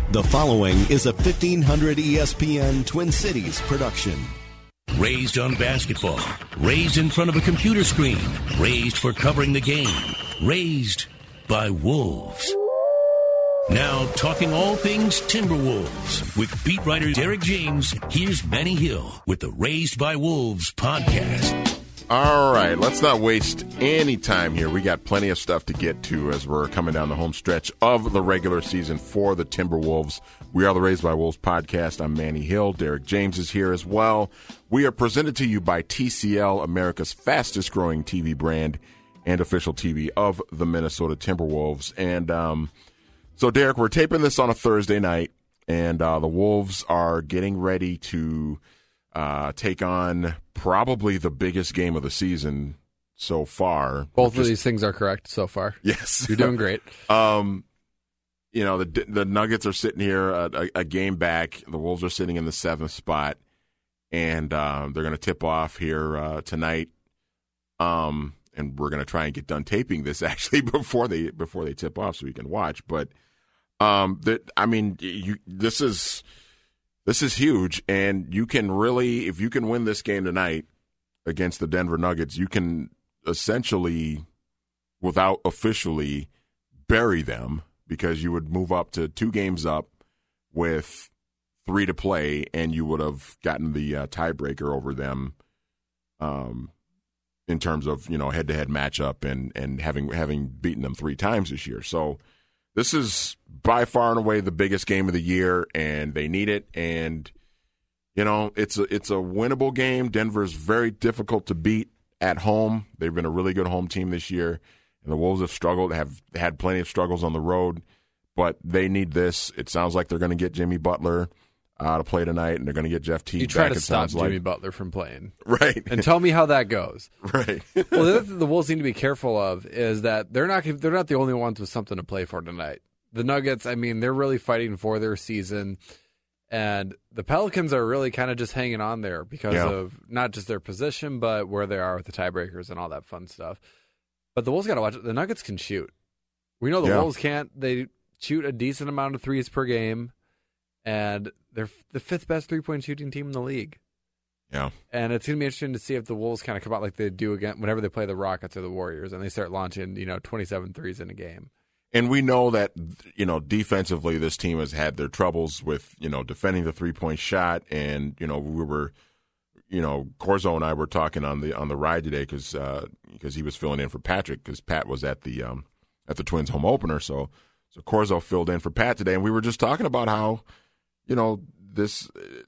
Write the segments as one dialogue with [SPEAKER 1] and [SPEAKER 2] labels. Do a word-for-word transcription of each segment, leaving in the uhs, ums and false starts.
[SPEAKER 1] The following is a fifteen hundred E S P N Twin Cities production.
[SPEAKER 2] Raised on basketball, raised in front of a computer screen, raised for covering the game, raised by wolves. Now talking all things Timberwolves with beat writer Derek James, here's Manny Hill with the Raised by Wolves podcast.
[SPEAKER 3] All right, let's not waste any time here. We got plenty of stuff to get to as we're coming down the home stretch of the regular season for the Timberwolves. We are the Raised by Wolves podcast. I'm Manny Hill. Derek James is here as well. We are presented to you by T C L, America's fastest growing T V brand and official T V of the Minnesota Timberwolves. And um, so, Derek, we're taping this on a Thursday night, and uh, the Wolves are getting ready to Uh, take on probably the biggest game of the season so far.
[SPEAKER 4] Both
[SPEAKER 3] Just,
[SPEAKER 4] of these things are correct so far.
[SPEAKER 3] Yes.
[SPEAKER 4] You're doing great.
[SPEAKER 3] um, you know, the the Nuggets are sitting here a, a, a game back. The Wolves are sitting in the seventh spot, and um, they're going to tip off here uh, tonight. Um, and we're going to try and get done taping this actually before they before they tip off so we can watch. But um, that I mean, you this is. This is huge, and you can really, if you can win this game tonight against the Denver Nuggets, you can essentially, without officially, bury them because you would move up to two games up with three to play, and you would have gotten the uh, tiebreaker over them um, in terms of, you know, head-to-head matchup and, and having having beaten them three times this year. So this is by far and away the biggest game of the year, and they need it. And, you know, it's a, it's a winnable game. Denver's very difficult to beat at home. They've been a really good home team this year, and the Wolves have struggled, have had plenty of struggles on the road, but they need this. It sounds like they're going to get Jimmy Butler uh, to play tonight, and they're going to get Jeff Teague back.
[SPEAKER 4] You try to
[SPEAKER 3] it
[SPEAKER 4] stop
[SPEAKER 3] sounds
[SPEAKER 4] Jimmy
[SPEAKER 3] like.
[SPEAKER 4] Butler from playing.
[SPEAKER 3] Right.
[SPEAKER 4] And tell me how that goes.
[SPEAKER 3] Right.
[SPEAKER 4] Well, the other thing the Wolves need to be careful of is that they're not they're not the only ones with something to play for tonight. The Nuggets, I mean, they're really fighting for their season, and the Pelicans are really kind of just hanging on there because
[SPEAKER 3] yeah.
[SPEAKER 4] of not just their position, but where they are with the tiebreakers and all that fun stuff. But the Wolves got to watch it. The Nuggets can shoot. We know the
[SPEAKER 3] yeah.
[SPEAKER 4] Wolves can't. They shoot a decent amount of threes per game, and they're the fifth best three-point shooting team in the league.
[SPEAKER 3] Yeah.
[SPEAKER 4] And it's going to be interesting to see if the Wolves kind of come out like they do again whenever they play the Rockets or the Warriors, and they start launching, you know, twenty-seven threes in a game.
[SPEAKER 3] And we know that, you know, defensively, this team has had their troubles with, you know, defending the three-point shot. And, you know, we were, you know, Corzo and I were talking on the on the ride today because uh, because he was filling in for Patrick because Pat was at the um, at the Twins home opener. So so Corzo filled in for Pat today, and we were just talking about how, you know, this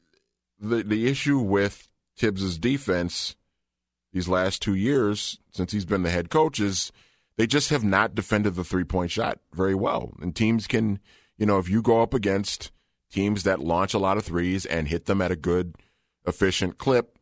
[SPEAKER 3] the the issue with Tibbs's defense these last two years since he's been the head coach is they just have not defended the three-point shot very well. And teams can, you know, if you go up against teams that launch a lot of threes and hit them at a good, efficient clip,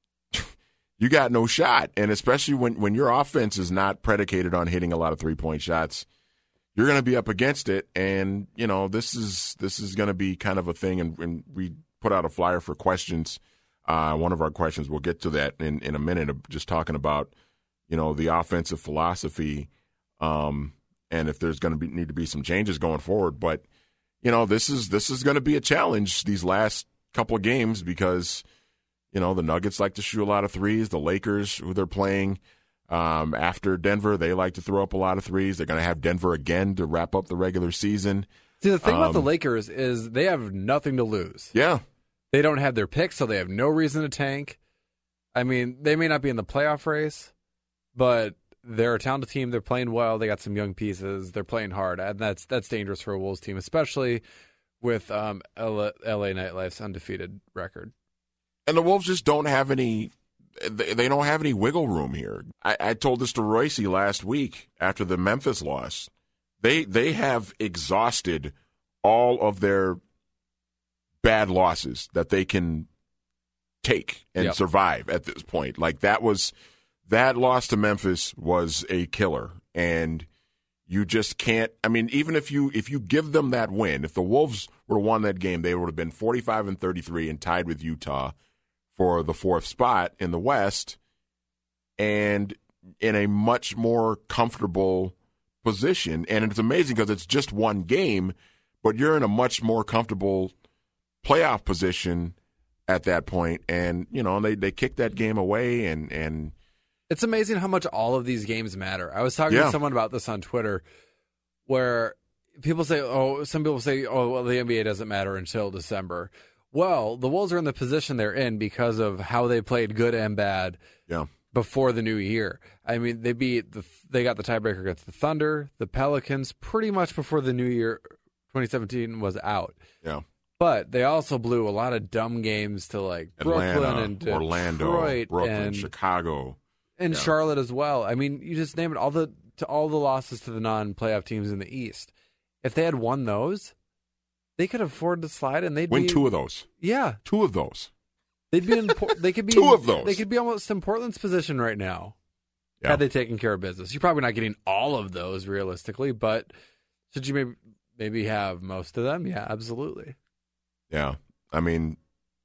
[SPEAKER 3] you got no shot. And especially when, when your offense is not predicated on hitting a lot of three-point shots, you're going to be up against it. And, you know, this is this is going to be kind of a thing. And, and we put out a flyer for questions. Uh, one of our questions, we'll get to that in, in a minute, of just talking about, you know, the offensive philosophy, um, and if there's going to be need to be some changes going forward. But, you know, this is this is going to be a challenge these last couple of games because, you know, the Nuggets like to shoot a lot of threes. The Lakers, who they're playing um, after Denver, they like to throw up a lot of threes. They're going to have Denver again to wrap up the regular season.
[SPEAKER 4] See, the thing
[SPEAKER 3] um,
[SPEAKER 4] about the Lakers is they have nothing to lose.
[SPEAKER 3] Yeah.
[SPEAKER 4] They don't have their picks, so they have no reason to tank. I mean, they may not be in the playoff race, but they're a talented team. They're playing well. They got some young pieces. They're playing hard, and that's that's dangerous for a Wolves team, especially with um, L A Nightlife's undefeated record.
[SPEAKER 3] And the Wolves just don't have any. They don't have any wiggle room here. I, I told this to Royce last week after the Memphis loss. They they have exhausted all of their bad losses that they can take and
[SPEAKER 4] yep.
[SPEAKER 3] survive at this point. Like that was that loss to Memphis was a killer, and you just can't. I mean, even if you if you give them that win, if the Wolves would have won that game, they would have been forty-five and thirty-three and tied with Utah for the fourth spot in the West, and in a much more comfortable position. And it's amazing because it's just one game, but you're in a much more comfortable playoff position at that point, and you know they, they kicked that game away, and, and
[SPEAKER 4] it's amazing how much all of these games matter. I was talking
[SPEAKER 3] yeah.
[SPEAKER 4] to someone about this on Twitter, where people say, "Oh, some people say, oh, well, the N B A doesn't matter until December." Well, the Wolves are in the position they're in because of how they played good and bad
[SPEAKER 3] yeah.
[SPEAKER 4] before the new year. I mean, they beat the they got the tiebreaker against the Thunder, the Pelicans, pretty much before the new year, twenty seventeen was out.
[SPEAKER 3] Yeah.
[SPEAKER 4] But they also blew a lot of dumb games to like
[SPEAKER 3] Atlanta,
[SPEAKER 4] Brooklyn and Detroit
[SPEAKER 3] Orlando, Brooklyn,
[SPEAKER 4] and,
[SPEAKER 3] Chicago,
[SPEAKER 4] and
[SPEAKER 3] yeah.
[SPEAKER 4] Charlotte as well. I mean, you just name it, all the to all the losses to the non-playoff teams in the East. If they had won those, they could afford to slide, and they'd
[SPEAKER 3] win
[SPEAKER 4] be,
[SPEAKER 3] two of those.
[SPEAKER 4] Yeah,
[SPEAKER 3] two of those.
[SPEAKER 4] They'd be in. They could be
[SPEAKER 3] two of those.
[SPEAKER 4] They could be almost in Portland's position right now.
[SPEAKER 3] Yeah.
[SPEAKER 4] Had they taken care of business. You're probably not getting all of those realistically, but should you maybe maybe have most of them? Yeah, absolutely.
[SPEAKER 3] Yeah, I mean,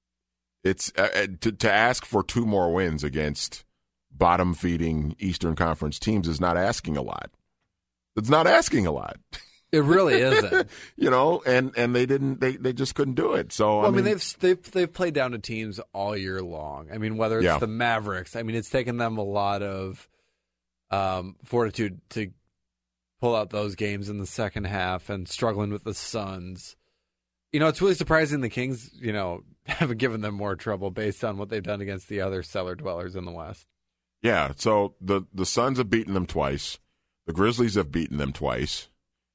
[SPEAKER 3] it's uh, to to ask for two more wins against bottom feeding Eastern Conference teams is not asking a lot. It's not asking a lot.
[SPEAKER 4] It really isn't.
[SPEAKER 3] You know, and, and they didn't. They, they just couldn't do it. So
[SPEAKER 4] well,
[SPEAKER 3] I
[SPEAKER 4] mean,
[SPEAKER 3] mean,
[SPEAKER 4] they've they've they've played down to teams all year long. I mean, whether it's
[SPEAKER 3] yeah.
[SPEAKER 4] the Mavericks. I mean, it's taken them a lot of um, fortitude to pull out those games in the second half, and struggling with the Suns. You know, it's really surprising the Kings, you know, haven't given them more trouble based on what they've done against the other cellar dwellers in the West.
[SPEAKER 3] Yeah. So the the Suns have beaten them twice. The Grizzlies have beaten them twice.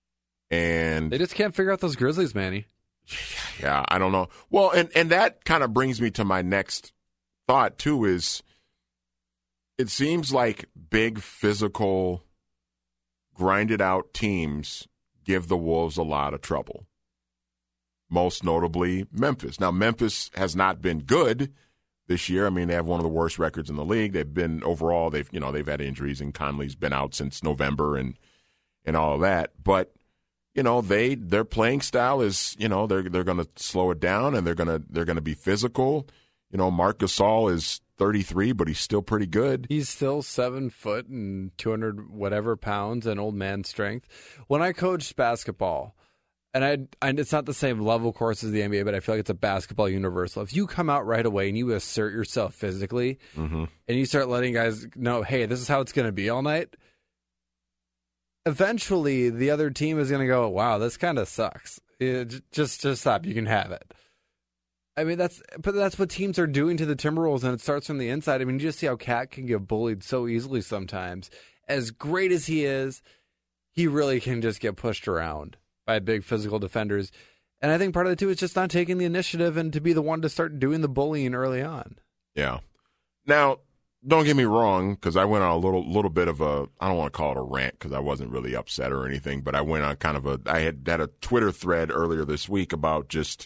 [SPEAKER 3] And
[SPEAKER 4] they just can't figure out those Grizzlies, Manny.
[SPEAKER 3] Yeah, I don't know. Well, and, and that kind of brings me to my next thought, too, is it seems like big, physical, grinded-out teams give the Wolves a lot of trouble. Most notably, Memphis. Now, Memphis has not been good this year. I mean, they have one of the worst records in the league. They've been, overall, they've, you know, they've had injuries, and Conley's been out since November and and all of that. But you know, they their playing style is, you know, they're they're going to slow it down, and they're going to they're going to be physical. You know, Marc Gasol is thirty-three, but he's still pretty good.
[SPEAKER 4] He's still seven foot and two hundred whatever pounds and old man strength. When I coached basketball, and I, I it's not the same level course as the N B A, but I feel like it's a basketball universal. If you come out right away and you assert yourself physically,
[SPEAKER 3] mm-hmm.
[SPEAKER 4] and you start letting guys know, hey, this is how it's going to be all night, eventually the other team is going to go, wow, this kind of sucks. It, just just stop. You can have it. I mean, that's but that's what teams are doing to the Timberwolves, and it starts from the inside. I mean, you just see how Cat can get bullied so easily sometimes. As great as he is, he really can just get pushed around by big physical defenders. And I think part of it, too, is just not taking the initiative and to be the one to start doing the bullying early on.
[SPEAKER 3] Yeah. Now, don't get me wrong, because I went on a little little bit of a, I don't want to call it a rant because I wasn't really upset or anything, but I went on kind of a, I had had a Twitter thread earlier this week about just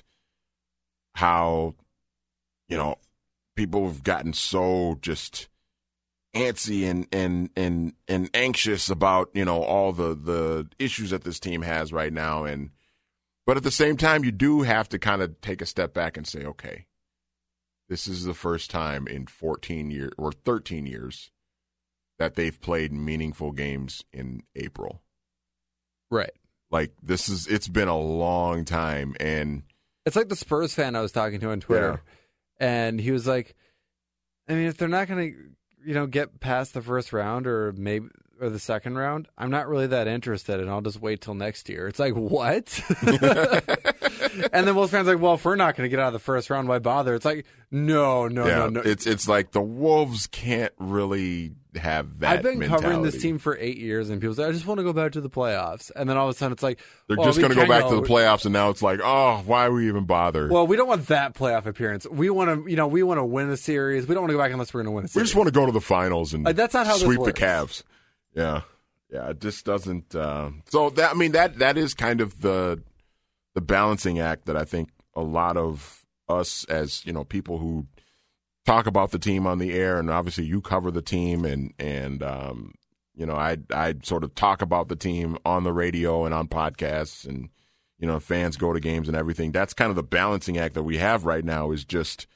[SPEAKER 3] how, you know, people have gotten so just antsy and and and and anxious about, you know, all the the issues that this team has right now. And but at the same time, you do have to kind of take a step back and say, okay, this is the first time in fourteen years or thirteen years that they've played meaningful games in April.
[SPEAKER 4] Right.
[SPEAKER 3] Like, this is, it's been a long time. And
[SPEAKER 4] it's like the Spurs fan I was talking to on Twitter. Yeah. And he was like, I mean, if they're not going to, you know, get past the first round or maybe or the second round, I'm not really that interested, and I'll just wait till next year. It's like, what? And then Wolves fans are like, well, if we're not going to get out of the first round, why bother? It's like, no, no,
[SPEAKER 3] yeah,
[SPEAKER 4] no, no.
[SPEAKER 3] It's it's like the Wolves can't really have that
[SPEAKER 4] I've been
[SPEAKER 3] mentality.
[SPEAKER 4] covering this team for eight years, and people say, I just want to go back to the playoffs. And then all of a sudden it's like,
[SPEAKER 3] they're
[SPEAKER 4] well,
[SPEAKER 3] just
[SPEAKER 4] we
[SPEAKER 3] going to go back
[SPEAKER 4] kinda,
[SPEAKER 3] to the playoffs, and now it's like, oh, why we even bother?
[SPEAKER 4] Well, we don't want that playoff appearance. We want to, you know, we want to win a series. We don't want to go back unless we're going to win a series.
[SPEAKER 3] We just want to go to the finals and
[SPEAKER 4] like, that's not how
[SPEAKER 3] sweep
[SPEAKER 4] this works.
[SPEAKER 3] the Cavs. Yeah. Yeah, it just doesn't. Uh, so that I mean that that is kind of the the balancing act that I think a lot of us, as you know, people who talk about the team on the air, and obviously you cover the team, and and um, you know, I I sort of talk about the team on the radio and on podcasts, and you know, fans go to games and everything. That's kind of the balancing act that we have right now. Is just,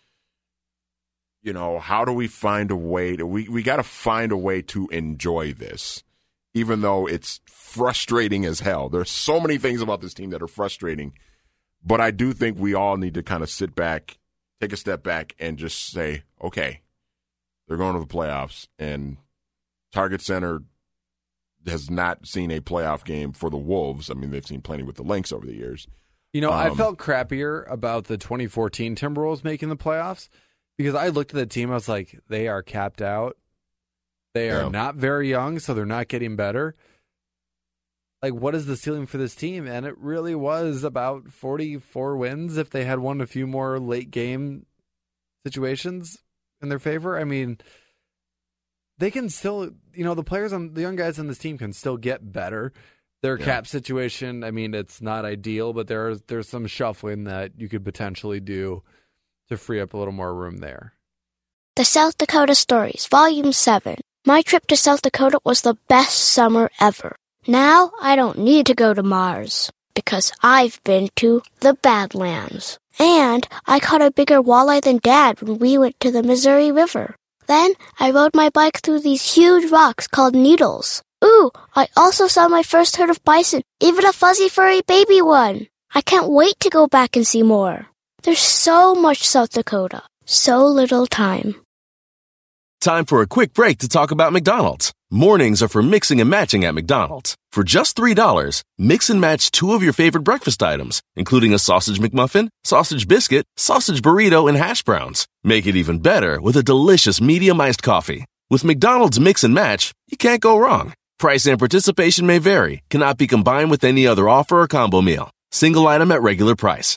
[SPEAKER 3] you know, how do we find a way to we we got to find a way to enjoy this. even though it's frustrating as hell. There's so many things about this team that are frustrating, but I do think we all need to kind of sit back, take a step back, and just say, okay, they're going to the playoffs, and Target Center has not seen a playoff game for the Wolves. I mean, they've seen plenty with the Lynx over the years.
[SPEAKER 4] You know,
[SPEAKER 3] um,
[SPEAKER 4] I felt crappier about the twenty fourteen Timberwolves making the playoffs because I looked at the team, I was like, they are capped out. They are
[SPEAKER 3] Yeah.
[SPEAKER 4] not very young, so they're not getting better. Like, what is the ceiling for this team? And it really was about forty-four wins if they had won a few more late game situations in their favor. I mean, they can still, you know, the players on the young guys on this team can still get better. Their
[SPEAKER 3] Yeah.
[SPEAKER 4] cap situation, I mean, it's not ideal, but there's there's some shuffling that you could potentially do to free up a little more room there.
[SPEAKER 5] The South Dakota Stories, Volume seven. My trip to South Dakota was the best summer ever. Now I don't need to go to Mars, because I've been to the Badlands. And I caught a bigger walleye than Dad when we went to the Missouri River. Then I rode my bike through these huge rocks called needles. Ooh, I also saw my first herd of bison, even a fuzzy furry baby one. I can't wait to go back and see more. There's so much South Dakota, so little time.
[SPEAKER 6] Time for a quick break to talk about McDonald's. Mornings are for mixing and matching at McDonald's. For just three dollars, mix and match two of your favorite breakfast items, including a sausage McMuffin, sausage biscuit, sausage burrito, and hash browns. Make it even better with a delicious medium iced coffee. With McDonald's Mix and Match, you can't go wrong. Price and participation may vary, cannot be combined with any other offer or combo meal. Single item at regular price.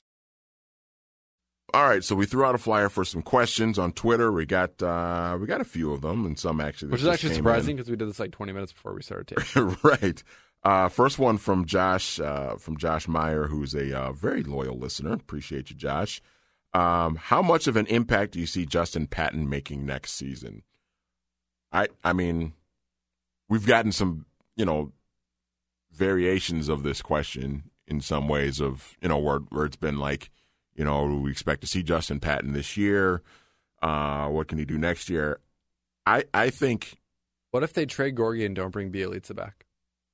[SPEAKER 3] All right, so we threw out a flyer for some questions on Twitter. We got uh, we got a few of them, and some actually.
[SPEAKER 4] Which is actually surprising because we did this like twenty minutes before we started taping.
[SPEAKER 3] Right. Uh, first one from Josh, uh, from Josh Meyer, who's a uh, very loyal listener. Appreciate you, Josh. Um, how much of an impact do you see Justin Patton making next season? I I mean, we've gotten some, you know, variations of this question in some ways of, you know, where, where it's been like, you know, we expect to see Justin Patton this year. Uh, what can he do next year? I I think.
[SPEAKER 4] What if they trade Gorgie and don't bring Bielitsa back?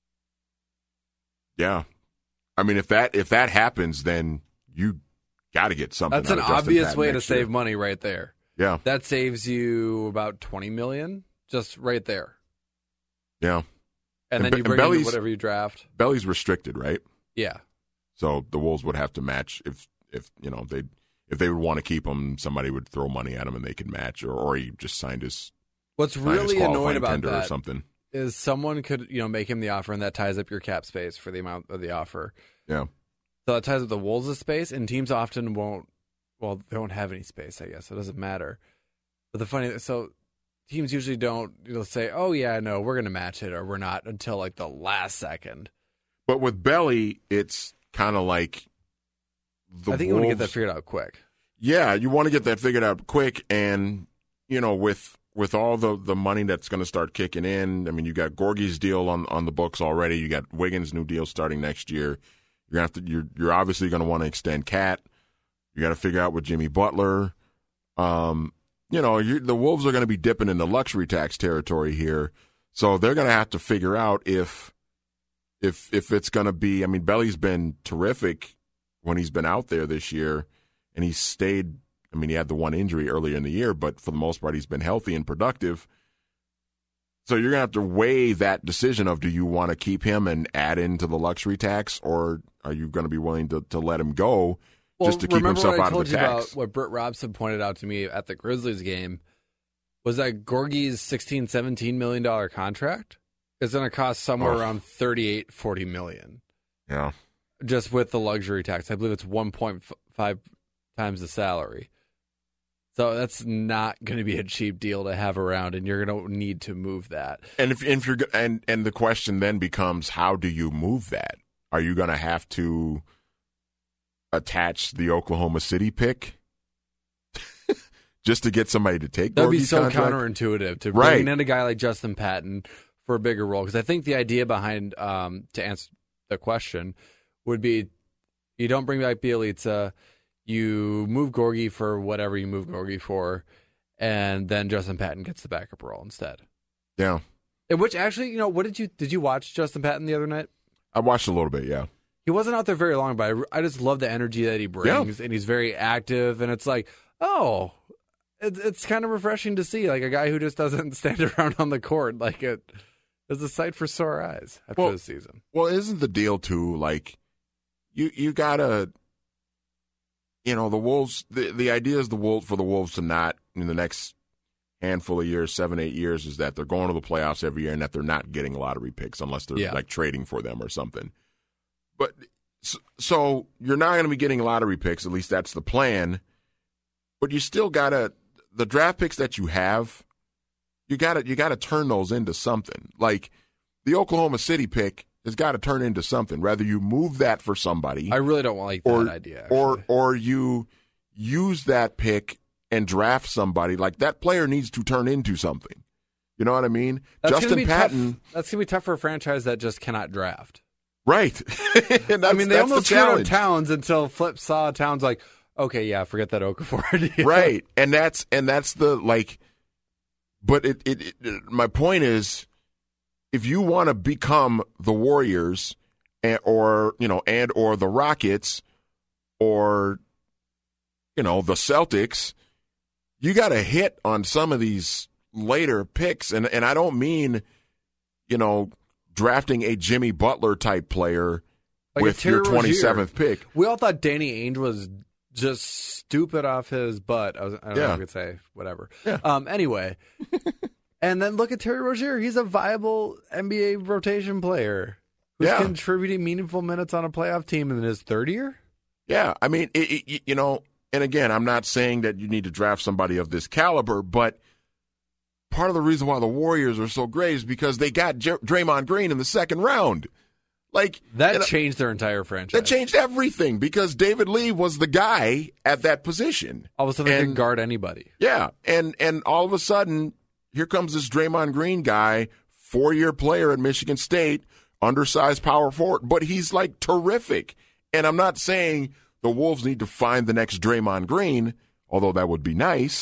[SPEAKER 3] Yeah, I mean, if that if that happens, then you got to get something.
[SPEAKER 4] That's an
[SPEAKER 3] out of Justin
[SPEAKER 4] obvious
[SPEAKER 3] Patton
[SPEAKER 4] way to
[SPEAKER 3] next
[SPEAKER 4] save
[SPEAKER 3] year.
[SPEAKER 4] money right there.
[SPEAKER 3] Yeah,
[SPEAKER 4] That saves you about twenty million dollars just right there.
[SPEAKER 3] yeah.
[SPEAKER 4] And,
[SPEAKER 3] And
[SPEAKER 4] then
[SPEAKER 3] Be-
[SPEAKER 4] you
[SPEAKER 3] and
[SPEAKER 4] bring in
[SPEAKER 3] Belly's-
[SPEAKER 4] whatever you draft.
[SPEAKER 3] Belly's restricted, right?
[SPEAKER 4] Yeah.
[SPEAKER 3] So the Wolves would have to match if if you know they if they would want to keep him, somebody would throw money at him and they could match, or or he just signed his
[SPEAKER 4] What's
[SPEAKER 3] signed his
[SPEAKER 4] really
[SPEAKER 3] qualifying
[SPEAKER 4] annoying about
[SPEAKER 3] tender or
[SPEAKER 4] that
[SPEAKER 3] something.
[SPEAKER 4] is someone could, you know, make him the offer, and that ties up your cap space for the amount of the offer.
[SPEAKER 3] Yeah,
[SPEAKER 4] So that ties up the Wolves' space, and teams often won't. Well, they won't have any space, I guess. So it doesn't matter. But the funny, so teams usually don't, you know, say, "Oh yeah, no, we're going to match it," or "We're not," until like the last second.
[SPEAKER 3] but with Belly, it's kind of like the
[SPEAKER 4] I think you want to get that
[SPEAKER 3] Wolves-
[SPEAKER 4] figured out quick.
[SPEAKER 3] Yeah, you want to get that figured out quick, and you know, with with all the, the money that's going to start kicking in. I mean, you got Gorgie's deal on, on the books already. You got Wiggins' new deal starting next year. You're gonna have to. You're you're obviously going to want to extend Cat. You got to figure out with Jimmy Butler. Um, you know, you the Wolves are going to be dipping into luxury tax territory here, so they're going to have to figure out if if if it's going to be. I mean, Belly's been terrific when he's been out there this year. And he's stayed, I mean, he had the one injury earlier in the year, but for the most part, he's been healthy and productive. So you're going to have to weigh that decision of, do you want to keep him and add into the luxury tax, or are you going to be willing to, to let him go
[SPEAKER 4] Well,
[SPEAKER 3] just to keep
[SPEAKER 4] remember
[SPEAKER 3] himself
[SPEAKER 4] what I
[SPEAKER 3] out
[SPEAKER 4] told
[SPEAKER 3] of the
[SPEAKER 4] you
[SPEAKER 3] tax?
[SPEAKER 4] about what Britt Robson pointed out to me at the Grizzlies game was that Gorgie's sixteen, seventeen million dollars contract is going to cost somewhere
[SPEAKER 3] Oh.
[SPEAKER 4] around thirty-eight, forty million
[SPEAKER 3] Yeah.
[SPEAKER 4] just with the luxury tax. I believe it's one point five times the salary. So that's not going to be a cheap deal to have around, and you're going to need to move that.
[SPEAKER 3] And if, if you're go- and and the question then becomes, how do you move that? Are you going to have to attach the Oklahoma City pick just to get somebody to take
[SPEAKER 4] That'd be
[SPEAKER 3] Gorgie's
[SPEAKER 4] so
[SPEAKER 3] contract?
[SPEAKER 4] counterintuitive to
[SPEAKER 3] Right.
[SPEAKER 4] bring in a guy like Justin Patton for a bigger role. Because I think the idea behind, um, to answer the question, would be you don't bring back Bielitsa, you move Gorgie for whatever you move Gorgie for, and then Justin Patton gets the backup role instead.
[SPEAKER 3] Yeah.
[SPEAKER 4] And which actually, you know, what did you did you watch Justin Patton the other night?
[SPEAKER 3] I watched a little bit, yeah.
[SPEAKER 4] He wasn't out there very long, but I, I just love the energy that he brings, yeah. And he's very active. And it's like, oh, it, it's kind of refreshing to see, like a guy who just doesn't stand around on the court. Like it is a sight for sore eyes after
[SPEAKER 3] well,
[SPEAKER 4] this season.
[SPEAKER 3] Well, isn't the deal too like you you gotta, you know, the Wolves. The the idea is the Wolves for the Wolves to not in the next handful of years, seven, eight years, is that they're going to the playoffs every year and that they're not getting lottery picks unless they're
[SPEAKER 4] yeah.
[SPEAKER 3] like trading for them or something. But so you're not going to be getting lottery picks. At least that's the plan. But you still gotta the draft picks that you have. You gotta you gotta turn those into something. Like the Oklahoma City pick has got to turn into something. Whether you move that for somebody,
[SPEAKER 4] I really don't like that
[SPEAKER 3] or,
[SPEAKER 4] idea. Actually.
[SPEAKER 3] Or or you use that pick and draft somebody. Like that player needs to turn into something. You know what I mean?
[SPEAKER 4] That's
[SPEAKER 3] Justin Patton.
[SPEAKER 4] Tough. That's gonna be tough for a franchise that just cannot draft.
[SPEAKER 3] Right.
[SPEAKER 4] I mean, they almost
[SPEAKER 3] the
[SPEAKER 4] screwed up Towns until Flip saw Towns like, okay, yeah, forget that Okafor deal.
[SPEAKER 3] Right, and that's and that's the like. But it, it, it my point is, if you want to become the Warriors, and, or you know, and or the Rockets, or you know, the Celtics, you got to hit on some of these later picks, and and I don't mean, you know, drafting a Jimmy Butler type player like with your twenty-seventh pick.
[SPEAKER 4] We all thought Danny Ainge was just stupid off his butt. I, was, I don't yeah. know if I could say whatever. Yeah. Um, anyway, and then look at Terry Rozier. He's a viable N B A rotation player who's yeah. contributing meaningful minutes on a playoff team in his third year.
[SPEAKER 3] Yeah, I mean, it, it, you know, and again, I'm not saying that you need to draft somebody of this caliber, but part of the reason why the Warriors are so great is because they got J- Draymond Green in the second round. Like
[SPEAKER 4] that
[SPEAKER 3] and,
[SPEAKER 4] changed their entire franchise.
[SPEAKER 3] That changed everything because David Lee was the guy at that position.
[SPEAKER 4] All of a sudden, they could guard anybody.
[SPEAKER 3] Yeah, and and all of a sudden, here comes this Draymond Green guy, four-year player at Michigan State, undersized power forward, but he's like terrific. And I'm not saying the Wolves need to find the next Draymond Green, although that would be nice.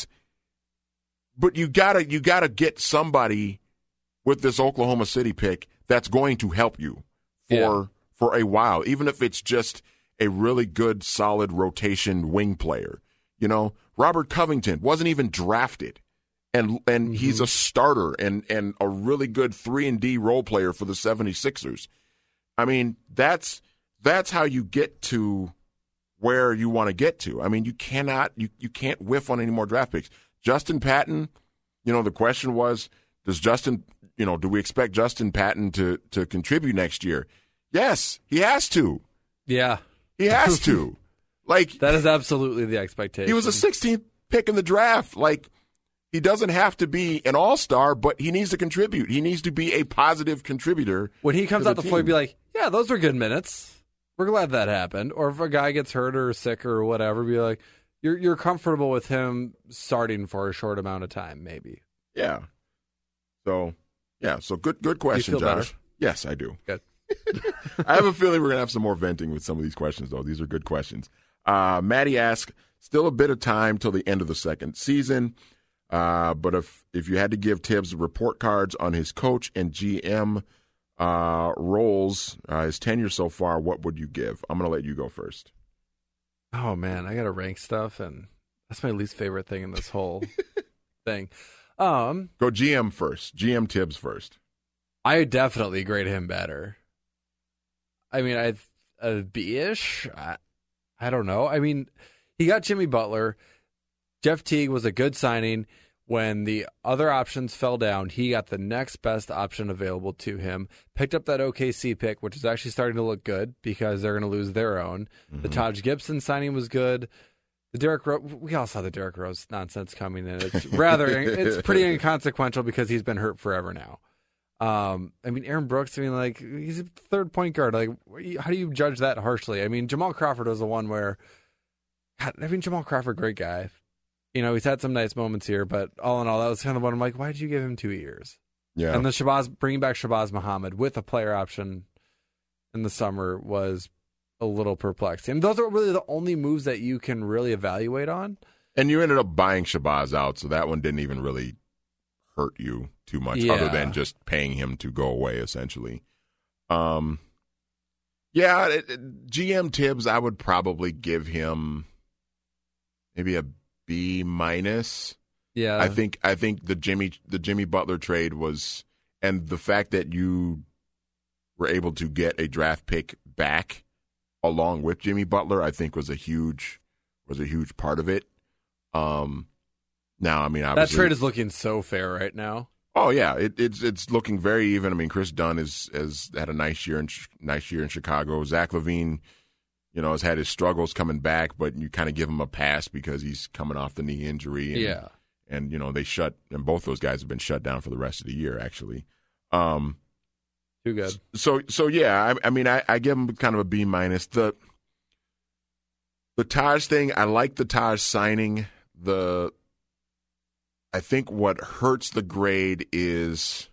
[SPEAKER 3] But you gotta you gotta get somebody with this Oklahoma City pick that's going to help you for yeah. for a while, even if it's just a really good, solid rotation wing player. You know, Robert Covington wasn't even drafted, and and mm-hmm. he's a starter and and a really good three and D role player for the seventy-sixers. I mean, that's that's how you get to where you want to get to. I mean, you cannot you you can't whiff on any more draft picks. Justin Patton, you know, the question was, does Justin, you know, do we expect Justin Patton to to contribute next year? Yes, he has to.
[SPEAKER 4] Yeah.
[SPEAKER 3] He has to. Like
[SPEAKER 4] that is absolutely the expectation.
[SPEAKER 3] He was a sixteenth pick in the draft. Like he doesn't have to be an all-star, but he needs to contribute. He needs to be a positive contributor.
[SPEAKER 4] When he comes
[SPEAKER 3] out
[SPEAKER 4] the,
[SPEAKER 3] the
[SPEAKER 4] floor, he'd be like, yeah, those were good minutes. We're glad that happened. Or if a guy gets hurt or sick or whatever, be like, You're you're comfortable with him starting for a short amount of time, maybe.
[SPEAKER 3] Yeah. So, yeah. So good good question,
[SPEAKER 4] do you feel
[SPEAKER 3] Josh.
[SPEAKER 4] Better?
[SPEAKER 3] Yes, I do.
[SPEAKER 4] Good.
[SPEAKER 3] I have a feeling we're gonna have some more venting with some of these questions, though. These are good questions. Uh, Maddie asks, still a bit of time till the end of the second season, uh, but if if you had to give Tibbs report cards on his coach and G M uh, roles, uh, his tenure so far, what would you give? I'm gonna let you go first.
[SPEAKER 4] Oh, man, I got to rank stuff, and that's my least favorite thing in this whole thing. Um,
[SPEAKER 3] Go G M first. G M Tibbs first.
[SPEAKER 4] I definitely grade him better. I mean, I a B-ish? I, I don't know. I mean, he got Jimmy Butler. Jeff Teague was a good signing. When the other options fell down, he got the next best option available to him. Picked up that O K C pick, which is actually starting to look good because they're going to lose their own. Mm-hmm. The Taj Gibson signing was good. The Derrick Rose, we all saw the Derrick Rose nonsense coming in. It's rather, it's pretty inconsequential because he's been hurt forever now. Um, I mean, Aaron Brooks, I mean, like, he's a third point guard. Like, how do you judge that harshly? I mean, Jamal Crawford was the one where, God, I mean, Jamal Crawford, great guy. You know, he's had some nice moments here, but all in all, that was kind of one I'm like, why did you give him two years?
[SPEAKER 3] Yeah.
[SPEAKER 4] And the Shabazz, bringing back Shabazz Muhammad with a player option in the summer was a little perplexing. And those are really the only moves that you can really evaluate on.
[SPEAKER 3] And you ended up buying Shabazz out, so that one didn't even really hurt you too much,
[SPEAKER 4] Yeah.
[SPEAKER 3] other than just paying him to go away, essentially. Um, yeah, it, it, G M Tibbs, I would probably give him maybe a B minus.
[SPEAKER 4] Yeah,
[SPEAKER 3] I think I think the Jimmy the Jimmy Butler trade was, and the fact that you were able to get a draft pick back along with Jimmy Butler, I think was a huge was a huge part of it. Um, now, I mean,
[SPEAKER 4] that
[SPEAKER 3] obviously,
[SPEAKER 4] trade is looking so fair right now.
[SPEAKER 3] oh yeah, it, it's it's looking very even. I mean, Chris Dunn is has had a nice year in nice year in Chicago. Zach LaVine, you know, has had his struggles coming back, but you kind of give him a pass because he's coming off the knee injury. And,
[SPEAKER 4] Yeah.
[SPEAKER 3] and you know they shut, and both those guys have been shut down for the rest of the year, actually. Um,
[SPEAKER 4] Too good.
[SPEAKER 3] So so yeah, I, I mean, I, I give him kind of a B minus. The the Taj thing, I like the Taj signing. The I think what hurts the grade is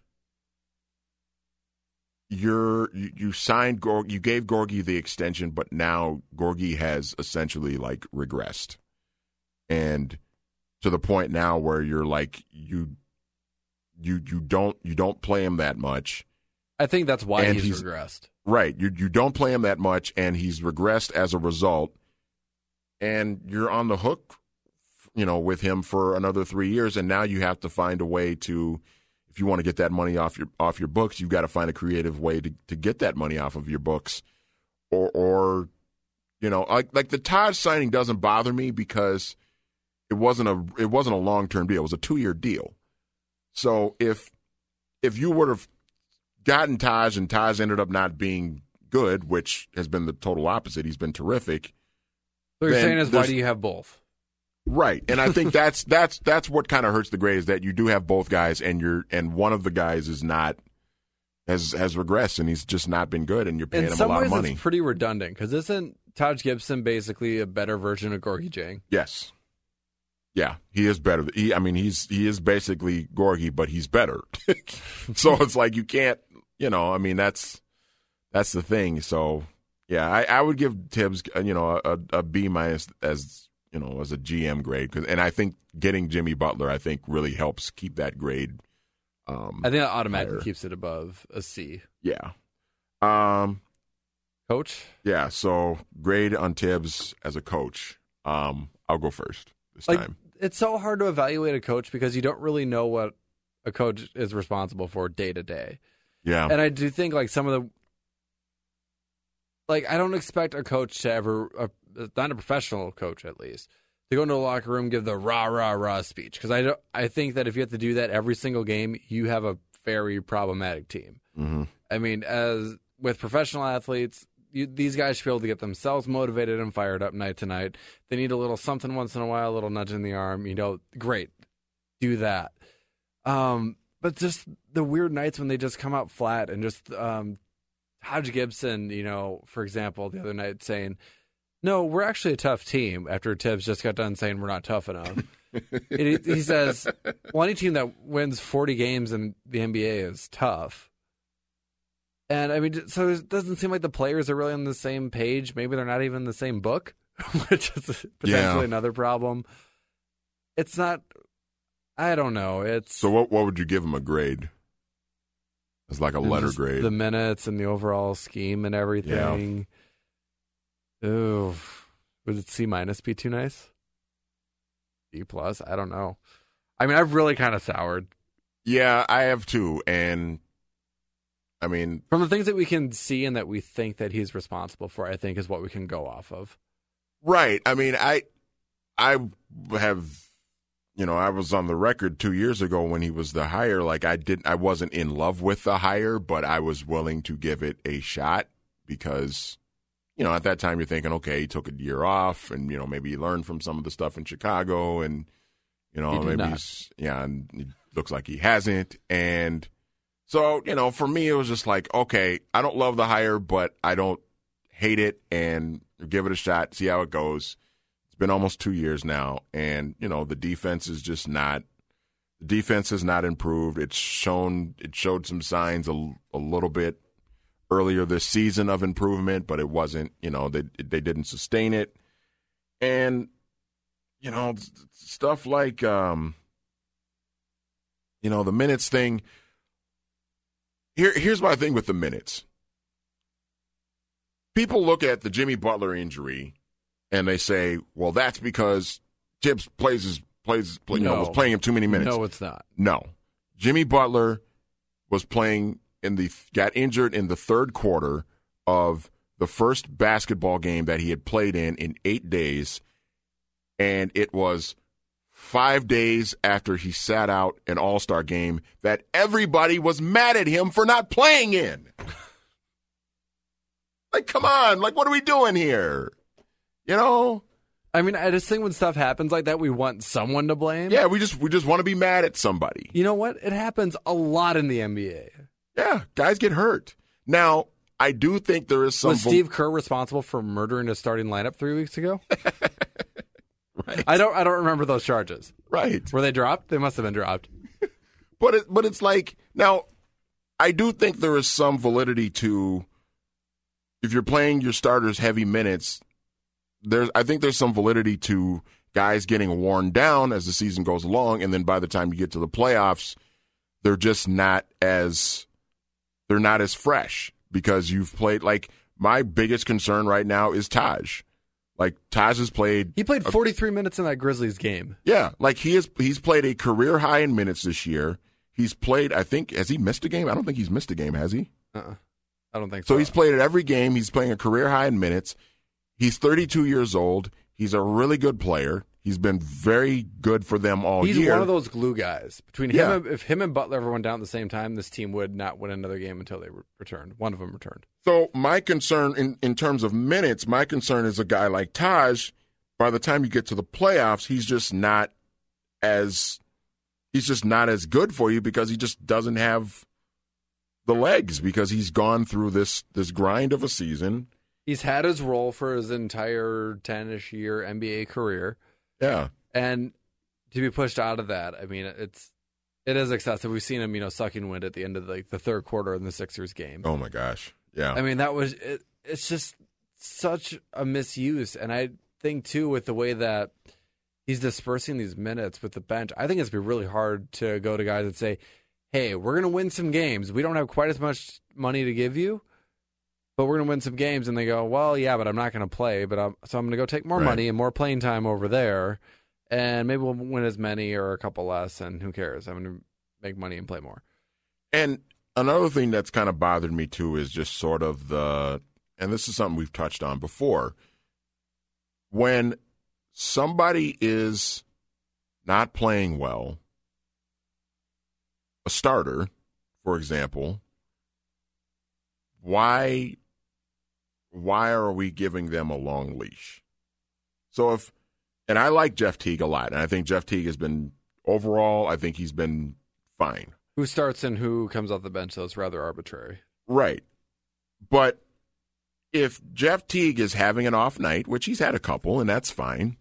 [SPEAKER 3] you're you, you signed Gor- you gave Gorgie the extension, but now Gorgie has essentially like regressed, and to the point now where you're like you you you don't you don't play him that much.
[SPEAKER 4] I think that's why
[SPEAKER 3] And
[SPEAKER 4] he's,
[SPEAKER 3] he's-
[SPEAKER 4] regressed.
[SPEAKER 3] Right. You you don't play him that much, and he's regressed as a result. And you're on the hook, you know, with him for another three years. And now you have to find a way to, if you want to get that money off your off your books, you've got to find a creative way to, to get that money off of your books. Or, or you know, like like the Taj signing doesn't bother me because it wasn't a it wasn't a long term deal. It was a two year deal. So if if you would have gotten Taj and Taj ended up not being good, which has been the total opposite. He's been terrific.
[SPEAKER 4] So you're
[SPEAKER 3] then
[SPEAKER 4] saying is why
[SPEAKER 3] there's-
[SPEAKER 4] do you have both?
[SPEAKER 3] Right. And I think that's that's that's what kind of hurts the grade is that you do have both guys and you're and one of the guys is not has has regressed and he's just not been good and you're paying
[SPEAKER 4] In
[SPEAKER 3] him a
[SPEAKER 4] some
[SPEAKER 3] lot
[SPEAKER 4] ways,
[SPEAKER 3] of money.
[SPEAKER 4] it's pretty redundant because isn't Taj Gibson basically a better version of Gorgie Jang?
[SPEAKER 3] Yes. Yeah, he is better. He, I mean, he's he is basically Gorgie, but he's better. So it's like you can't, you know. I mean, that's that's the thing. So yeah, I, I would give Tibbs, you know, a, a B minus as you know as a G M grade, 'cause, and I think getting Jimmy Butler, I think, really helps keep that grade. Um,
[SPEAKER 4] I think that automatically
[SPEAKER 3] higher.
[SPEAKER 4] keeps it above a C.
[SPEAKER 3] Yeah. Um.
[SPEAKER 4] Coach?
[SPEAKER 3] Yeah. So grade on Tibbs as a coach. Um. I'll go first this
[SPEAKER 4] Like,
[SPEAKER 3] time.
[SPEAKER 4] it's so hard to evaluate a coach because you don't really know what a coach is responsible for day to day.
[SPEAKER 3] Yeah.
[SPEAKER 4] And I do think like some of the like I don't expect a coach to ever uh, not a professional coach at least to go into a locker room give the rah rah rah speech because I don't I think that if you have to do that every single game you have a very problematic team.
[SPEAKER 3] Mm-hmm.
[SPEAKER 4] I mean, as with professional athletes, you, these guys should be able to get themselves motivated and fired up night to night. They need a little something once in a while, a little nudge in the arm. You know, great, do that. Um, but just the weird nights when they just come out flat and just um, Taj Gibson, you know, for example, the other night saying, "No, we're actually a tough team." After Tibbs just got done saying we're not tough enough. it, he says, "Well, any team that wins forty games in the N B A is tough." And I mean, so it doesn't seem like the players are really on the same page. Maybe they're not even in the same book, which is potentially
[SPEAKER 3] Yeah.
[SPEAKER 4] another problem. It's not. I don't know. It's
[SPEAKER 3] So what what would you give him a grade? It's like a letter
[SPEAKER 4] just
[SPEAKER 3] grade.
[SPEAKER 4] the minutes and the overall scheme and everything. Ooh, would it C minus be too nice? B plus? I don't know. I mean, I've really kind of soured
[SPEAKER 3] Yeah, I have too. And I mean,
[SPEAKER 4] from the things that we can see and that we think that he's responsible for. I think is what we can go off of.
[SPEAKER 3] right. I mean, I I have you know, I was on the record two years ago when he was the hire. Like I didn't I wasn't in love with the hire, but I was willing to give it a shot because you know, at that time you're thinking, okay, he took a year off and you know, maybe he learned from some of the stuff in Chicago and you know,
[SPEAKER 4] He did
[SPEAKER 3] maybe
[SPEAKER 4] not.
[SPEAKER 3] he's yeah, and it looks like he hasn't. And so, you know, for me, it was just like, okay, I don't love the hire, but I don't hate it and give it a shot, see how it goes. It's been almost two years now, and, you know, the defense is just not – the defense has not improved. It's shown – it showed some signs a, a little bit earlier this season of improvement, but it wasn't – you know, they they didn't sustain it. And, you know, stuff like um, – you know, the minutes thing. Here, here's my thing with the minutes. People look at the Jimmy Butler injury and they say, well, that's because Tibbs plays his, plays, you know,
[SPEAKER 4] No.
[SPEAKER 3] was playing him too many minutes.
[SPEAKER 4] No, it's not.
[SPEAKER 3] No. Jimmy Butler was playing in the, got injured in the third quarter of the first basketball game that he had played in in eight days. And it was five days after he sat out an All-Star game that everybody was mad at him for not playing in. Like, come on. Like, what are we doing here? You know?
[SPEAKER 4] I mean, I just think when stuff happens like that, we want someone to blame.
[SPEAKER 3] Yeah, we just we just want to be mad at somebody.
[SPEAKER 4] You know what? It happens a lot in the N B A.
[SPEAKER 3] Yeah, guys get hurt. Now, I do think there is some...
[SPEAKER 4] Was Steve Kerr responsible for murdering his starting lineup three weeks ago?
[SPEAKER 3] Right.
[SPEAKER 4] I don't. I don't remember those charges.
[SPEAKER 3] Right.
[SPEAKER 4] Were they dropped? They must have been dropped.
[SPEAKER 3] But it, but it's like, now, I do think there is some validity to, if you're playing your starters heavy minutes, there's I think there's some validity to guys getting worn down as the season goes along, and then by the time you get to the playoffs, they're just not as they're not as fresh because you've played. Like, my biggest concern right now is Taj. Like, Taj has played...
[SPEAKER 4] He played forty-three a, minutes in that Grizzlies game.
[SPEAKER 3] Yeah, like he has, he's played a career high in minutes this year. He's played, I think, has he missed a game? I don't think he's missed a game, has he?
[SPEAKER 4] Uh-uh. I don't think so.
[SPEAKER 3] So he's played at every game. He's playing a career high in minutes. He's thirty-two years old. He's a really good player. He's been very good for them all
[SPEAKER 4] he's
[SPEAKER 3] year. He's
[SPEAKER 4] one of those glue guys. Between him,
[SPEAKER 3] Yeah.
[SPEAKER 4] and, if him and Butler ever went down at the same time, this team would not win another game until they re- returned. One of them returned.
[SPEAKER 3] So my concern in, in terms of minutes, my concern is a guy like Taj. By the time you get to the playoffs, he's just not as he's just not as good for you because he just doesn't have the legs because he's gone through this this grind of a season.
[SPEAKER 4] He's had his role for his entire ten-ish year N B A career.
[SPEAKER 3] Yeah.
[SPEAKER 4] And to be pushed out of that, I mean, it's it is excessive. We've seen him, you know, sucking wind at the end of like the third quarter in the Sixers game.
[SPEAKER 3] Oh my gosh. Yeah.
[SPEAKER 4] I mean, that was it, it's just such a misuse, and I think too with the way that he's dispersing these minutes with the bench, I think it's be really hard to go to guys and say, "Hey, we're going to win some games. We don't have quite as much money to give you, but we're going to win some games." And they go, "Well, yeah, but I'm not going to play, but I'm, so I'm going to go take more
[SPEAKER 3] Right.
[SPEAKER 4] money and more playing time over there, and maybe we'll win as many or a couple less, and who cares? I'm going to make money and play more."
[SPEAKER 3] And another thing that's kind of bothered me too is just sort of the, and this is something we've touched on before, when somebody is not playing well, a starter, for example, why why are we giving them a long leash? So if, and I like Jeff Teague a lot, and I think Jeff Teague has been, overall, I think he's been fine.
[SPEAKER 4] Who starts and who comes off the bench, though, is rather arbitrary.
[SPEAKER 3] Right. But if Jeff Teague is having an off night, which he's had a couple, and that's fine,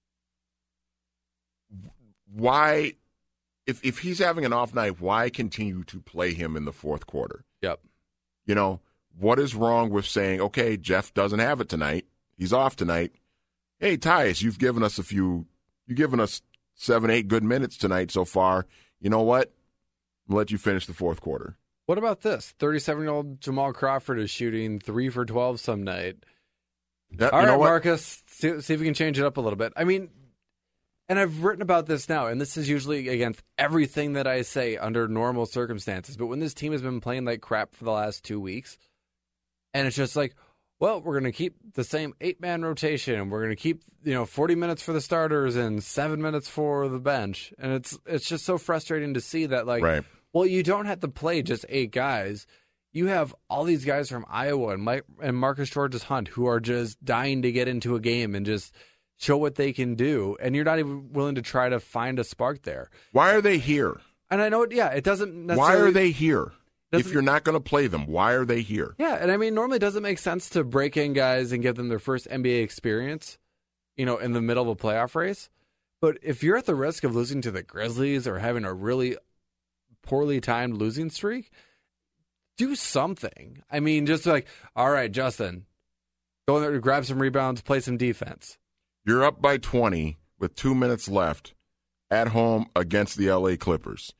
[SPEAKER 3] why, if if he's having an off night, why continue to play him in the fourth quarter?
[SPEAKER 4] Yep.
[SPEAKER 3] You know, what is wrong with saying, okay, Jeff doesn't have it tonight, he's off tonight. Hey, Tyus, you've given us a few, you've given us seven, eight good minutes tonight so far. You know what? I'll let you finish the fourth quarter.
[SPEAKER 4] What about this? thirty-seven-year-old Jamal Crawford is shooting three for twelve some night.
[SPEAKER 3] Yeah,
[SPEAKER 4] All
[SPEAKER 3] you know
[SPEAKER 4] right,
[SPEAKER 3] what?
[SPEAKER 4] Marcus, see, see if we can change it up a little bit. I mean, and I've written about this now, and this is usually against everything that I say under normal circumstances. But when this team has been playing like crap for the last two weeks, and it's just like, well, we're going to keep the same eight-man rotation, and we're going to keep, you know, forty minutes for the starters and seven minutes for the bench. And it's it's just so frustrating to see that, like,
[SPEAKER 3] Right.
[SPEAKER 4] well, you don't have to play just eight guys. You have all these guys from Iowa and Mike and Marcus Georges-Hunt who are just dying to get into a game and just show what they can do, and you're not even willing to try to find a spark there.
[SPEAKER 3] Why are they here?
[SPEAKER 4] And I know, it, yeah, it doesn't
[SPEAKER 3] Why
[SPEAKER 4] necessarily...
[SPEAKER 3] are they here? If
[SPEAKER 4] Doesn't-
[SPEAKER 3] you're not going to play them, why are they here?
[SPEAKER 4] Yeah, and I mean, normally it doesn't make sense to break in guys and give them their first N B A experience, you know, in the middle of a playoff race. But if you're at the risk of losing to the Grizzlies or having a really poorly timed losing streak, do something. I mean, just like, all right, Justin, go in there, grab some rebounds, play some defense.
[SPEAKER 3] You're up by twenty with two minutes left at home against the L A Clippers.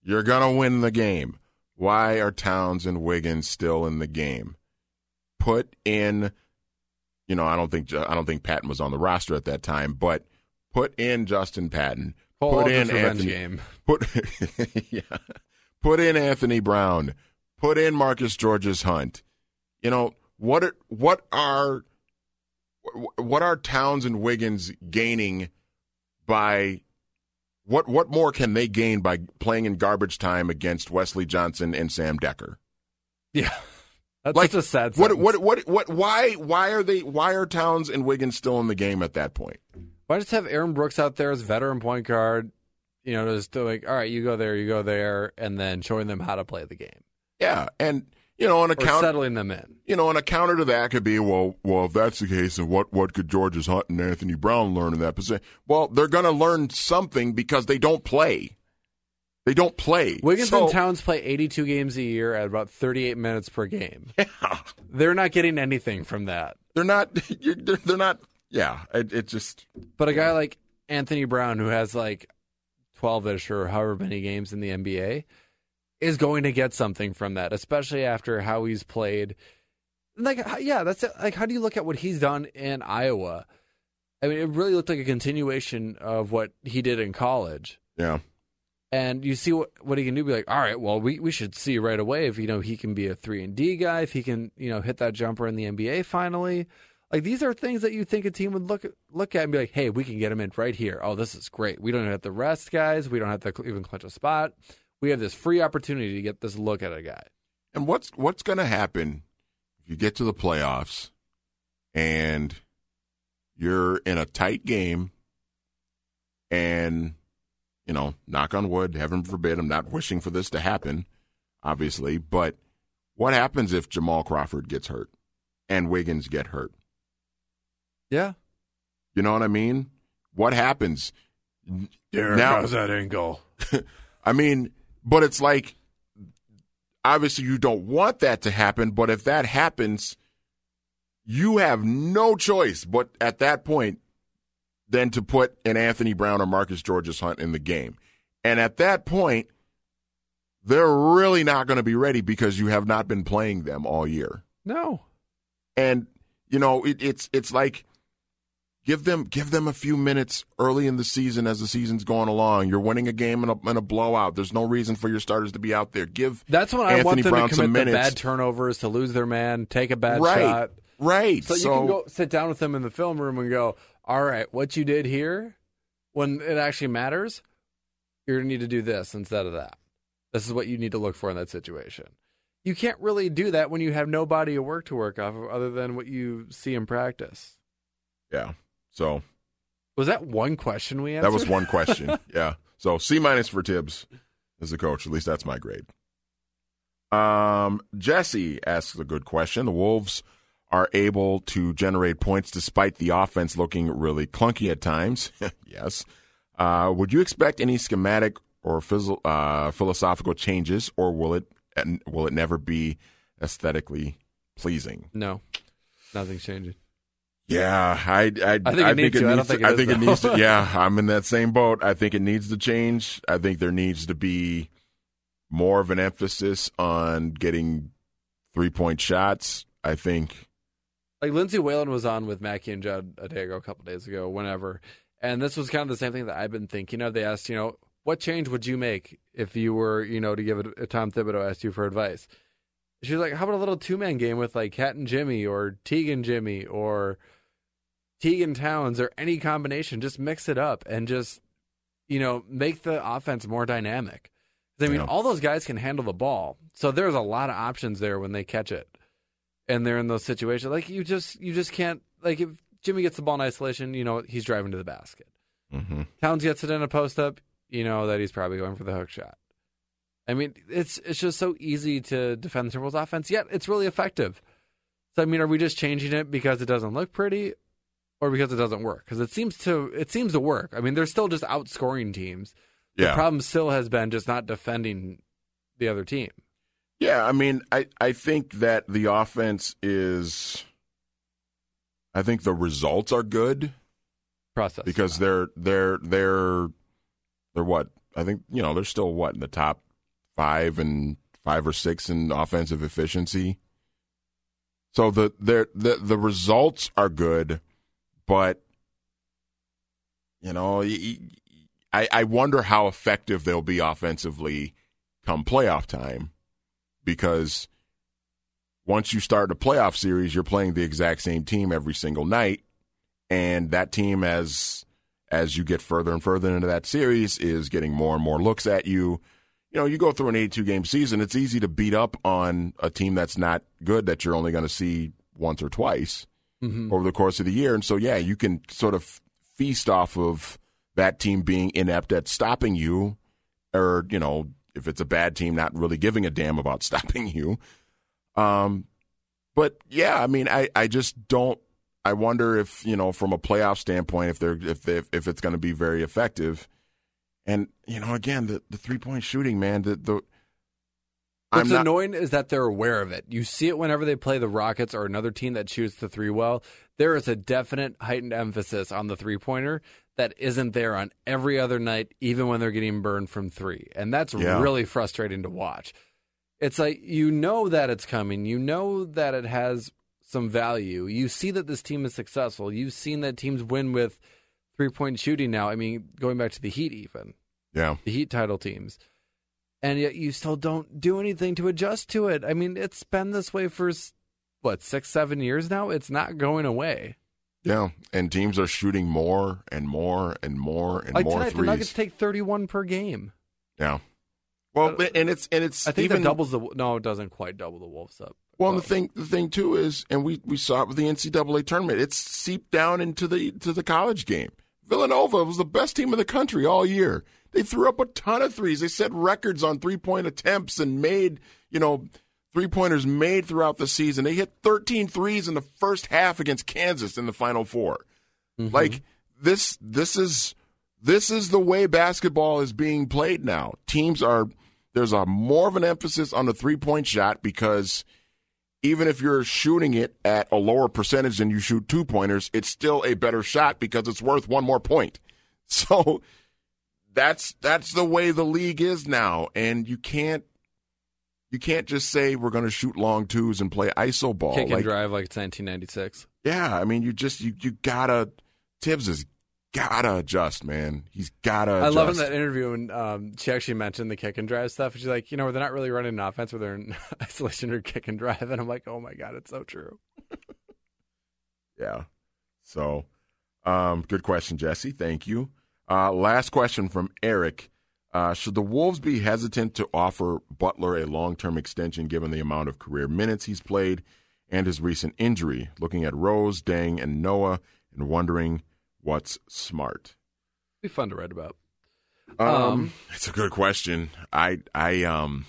[SPEAKER 3] You're going to win the game. Why are Towns and Wiggins still in the game? Put in, you know, I don't think I don't think Patton was on the roster at that time, but put in Justin Patton.
[SPEAKER 4] Paul
[SPEAKER 3] Put in
[SPEAKER 4] revenge
[SPEAKER 3] Anthony.
[SPEAKER 4] Game.
[SPEAKER 3] Put yeah. Put in Anthony Brown. Put in Marcus Georges-Hunt. You know, what are, what are what are Towns and Wiggins gaining by what what more can they gain by playing in garbage time against Wesley Johnson and Sam Decker?
[SPEAKER 4] Yeah. That's
[SPEAKER 3] Like,
[SPEAKER 4] such a sad
[SPEAKER 3] what,
[SPEAKER 4] sentence.
[SPEAKER 3] what what what why why are they why are Towns and Wiggins still in the game at that point?
[SPEAKER 4] Why just have Aaron Brooks out there as veteran point guard, you know, just like, all right, you go there, you go there, and then showing them how to play the game.
[SPEAKER 3] Yeah, and you know, on a
[SPEAKER 4] Or
[SPEAKER 3] counter,
[SPEAKER 4] settling them in.
[SPEAKER 3] you know, on a counter to that could be, well, well, if that's the case, then what what could Georges-Hunt and Anthony Brown learn in that position? Well, they're going to learn something because they don't play. They don't play.
[SPEAKER 4] Wiggins
[SPEAKER 3] So-
[SPEAKER 4] and Towns play eighty-two games a year at about thirty-eight minutes per game.
[SPEAKER 3] Yeah,
[SPEAKER 4] They're not getting anything from that.
[SPEAKER 3] they're not. You're, they're, they're not. Yeah, it, it just.
[SPEAKER 4] But a guy like Anthony Brown, who has like twelve-ish or however many games in the N B A, is going to get something from that, especially after how he's played. Like, yeah, that's it. Like, how do you look at what he's done in Iowa? I mean, it really looked like a continuation of what he did in college.
[SPEAKER 3] Yeah.
[SPEAKER 4] And you see what, what he can do. Be like, all right, well, we, we should see right away if, you know, he can be a three and D guy, if he can, you know, hit that jumper in the N B A finally. Like, these are things that you think a team would look look at and be like, hey, we can get him in right here. Oh, this is great. We don't have to rest guys. We don't have to even clinch a spot. We have this free opportunity to get this look at a guy.
[SPEAKER 3] And what's what's going to happen if you get to the playoffs and you're in a tight game and, you know, knock on wood, heaven forbid, I'm not wishing for this to happen, obviously, but what happens if Jamal Crawford gets hurt and Wiggins get hurt?
[SPEAKER 4] Yeah.
[SPEAKER 3] You know what I mean? What happens?
[SPEAKER 4] There
[SPEAKER 3] Now-
[SPEAKER 4] goes that ankle.
[SPEAKER 3] I mean, but it's like, obviously you don't want that to happen, but if that happens, you have no choice but at that point than to put an Anthony Brown or Marcus Georges-Hunt in the game. And at that point, they're really not going to be ready because you have not been playing them all year.
[SPEAKER 4] No.
[SPEAKER 3] And, you know, it, it's it's like give them give them a few minutes early in the season as the season's going along. You're winning a game in a, in a blowout. There's no reason for your starters to be out there. Give
[SPEAKER 4] That's when I
[SPEAKER 3] Anthony
[SPEAKER 4] want them
[SPEAKER 3] Brown
[SPEAKER 4] to
[SPEAKER 3] some
[SPEAKER 4] commit the
[SPEAKER 3] minutes.
[SPEAKER 4] bad turnovers, to lose their man, take a bad
[SPEAKER 3] Right.
[SPEAKER 4] shot.
[SPEAKER 3] Right.
[SPEAKER 4] So,
[SPEAKER 3] So,
[SPEAKER 4] you can go sit down with them in the film room and go, all right, what you did here, when it actually matters, you're going to need to do this instead of that. This is what you need to look for in that situation. You can't really do that when you have no body of work to work off of other than what you see in practice.
[SPEAKER 3] yeah. So
[SPEAKER 4] Was that one question we answered?
[SPEAKER 3] that was one question. Yeah. So C minus for Tibbs as the coach. At least that's my grade. Um, Jesse asks a good question. The Wolves are able to generate points despite the offense looking really clunky at times. Yes. Uh, would you expect any schematic or phys- uh, philosophical changes, or will it will it never be aesthetically pleasing?
[SPEAKER 4] No, nothing's changing.
[SPEAKER 3] Yeah, I I,
[SPEAKER 4] I think it
[SPEAKER 3] I
[SPEAKER 4] needs to. I don't
[SPEAKER 3] needs
[SPEAKER 4] think
[SPEAKER 3] to.
[SPEAKER 4] it
[SPEAKER 3] I
[SPEAKER 4] is,
[SPEAKER 3] think it
[SPEAKER 4] though.
[SPEAKER 3] needs to. Yeah, I'm in that same boat. I think it needs to change. I think there needs to be more of an emphasis on getting three point shots. I think.
[SPEAKER 4] Like Lindsey Whalen was on with Mackie and Judd a day ago, a couple days ago, whenever. And this was kind of the same thing that I've been thinking of. They asked, you know, what change would you make if you were, you know, to give it, if Tom Thibodeau asked you for advice? She was like, how about a little two-man game with like Cat and Jimmy or Teague and Jimmy or Teague and Towns or any combination? Just mix it up and just, you know, make the offense more dynamic. 'Cause, I mean,
[SPEAKER 3] Yeah.
[SPEAKER 4] all those guys can handle the ball. So there's a lot of options there when they catch it. And they're in those situations. Like, you just you just can't, like, if Jimmy gets the ball in isolation, you know, he's driving to the basket.
[SPEAKER 3] Mm-hmm.
[SPEAKER 4] Towns gets it in a post-up, you know that he's probably going for the hook shot. I mean, it's it's just so easy to defend the Timberwolves offense, yet it's really effective. So, I mean, are we just changing it because it doesn't look pretty or because it doesn't work? Because it seems to it seems to work. I mean, they're still just outscoring teams. The
[SPEAKER 3] Yeah.
[SPEAKER 4] problem still has been just not defending the other team.
[SPEAKER 3] Yeah, I mean, I, I think that the offense is I think the results are good
[SPEAKER 4] Process.
[SPEAKER 3] because they're they're they're they're what? I think, you know, they're still what, in the top five and five or six in offensive efficiency. So the the the, the results are good, but you know, I, I wonder how effective they'll be offensively come playoff time, because once you start a playoff series, you're playing the exact same team every single night, and that team, as as you get further and further into that series, is getting more and more looks at you. You know, you go through an eighty-two game season, it's easy to beat up on a team that's not good, that you're only going to see once or twice mm-hmm. over the course of the year. And so, yeah, you can sort of feast off of that team being inept at stopping you, or, you know, if it's a bad team, not really giving a damn about stopping you. Um, but, yeah, I mean, I, I just don't – I wonder if, you know, from a playoff standpoint, if they're if they if it's going to be very effective. And, you know, again, the, the three-point shooting, man, the, the
[SPEAKER 4] What's
[SPEAKER 3] not,
[SPEAKER 4] annoying is that they're aware of it. You see it whenever they play the Rockets or another team that shoots the three well. There is a definite heightened emphasis on the three-pointer that isn't there on every other night, even when they're getting burned from three. And that's yeah. really frustrating to watch. It's like, you know that it's coming. You know that it has some value. You see that this team is successful. You've seen that teams win with three-point shooting now. I mean, going back to the Heat even.
[SPEAKER 3] Yeah.
[SPEAKER 4] The Heat title teams. And yet you still don't do anything to adjust to it. I mean, it's been this way for, what, six, seven years now? It's not going away.
[SPEAKER 3] Yeah, and teams are shooting more and more and more and
[SPEAKER 4] like
[SPEAKER 3] more
[SPEAKER 4] tonight,
[SPEAKER 3] threes.
[SPEAKER 4] The Nuggets take thirty-one per game.
[SPEAKER 3] Yeah. Well, and it's and it's
[SPEAKER 4] I think
[SPEAKER 3] even,
[SPEAKER 4] that doubles the no, it doesn't quite double the Wolves up.
[SPEAKER 3] Well, and the thing the thing too is, and we, we saw it with the N C double A tournament, it's seeped down into the to the college game. Villanova was the best team in the country all year. They threw up a ton of threes. They set records on three-point attempts and made, you know, three-pointers made throughout the season. They hit thirteen threes in the first half against Kansas in the Final Four. Mm-hmm. Like, this this is this is the way basketball is being played now. Teams are there's a more of an emphasis on the three-point shot, because even if you're shooting it at a lower percentage than you shoot two-pointers, it's still a better shot because it's worth one more point. So that's that's the way the league is now, and you can't you can't just say we're going to shoot long twos and play iso ball,
[SPEAKER 4] kick and
[SPEAKER 3] like,
[SPEAKER 4] drive like it's nineteen ninety-six.
[SPEAKER 3] Yeah, I mean, you just you you gotta Tibbs has gotta adjust, man. He's gotta.
[SPEAKER 4] I
[SPEAKER 3] adjust.
[SPEAKER 4] love in that interview when um, she actually mentioned the kick and drive stuff. She's like, you know, they're not really running an offense where they're in isolation or kick and drive, and I'm like, oh my god, it's so true.
[SPEAKER 3] Yeah. So, um, good question, Jesse. Thank you. Uh, last question from Eric. Uh, should the Wolves be hesitant to offer Butler a long-term extension given the amount of career minutes he's played and his recent injury? Looking at Rose, Deng, and Noah and wondering what's smart.
[SPEAKER 4] Be fun to write about.
[SPEAKER 3] Um,
[SPEAKER 4] um,
[SPEAKER 3] it's a good question. I, I, um,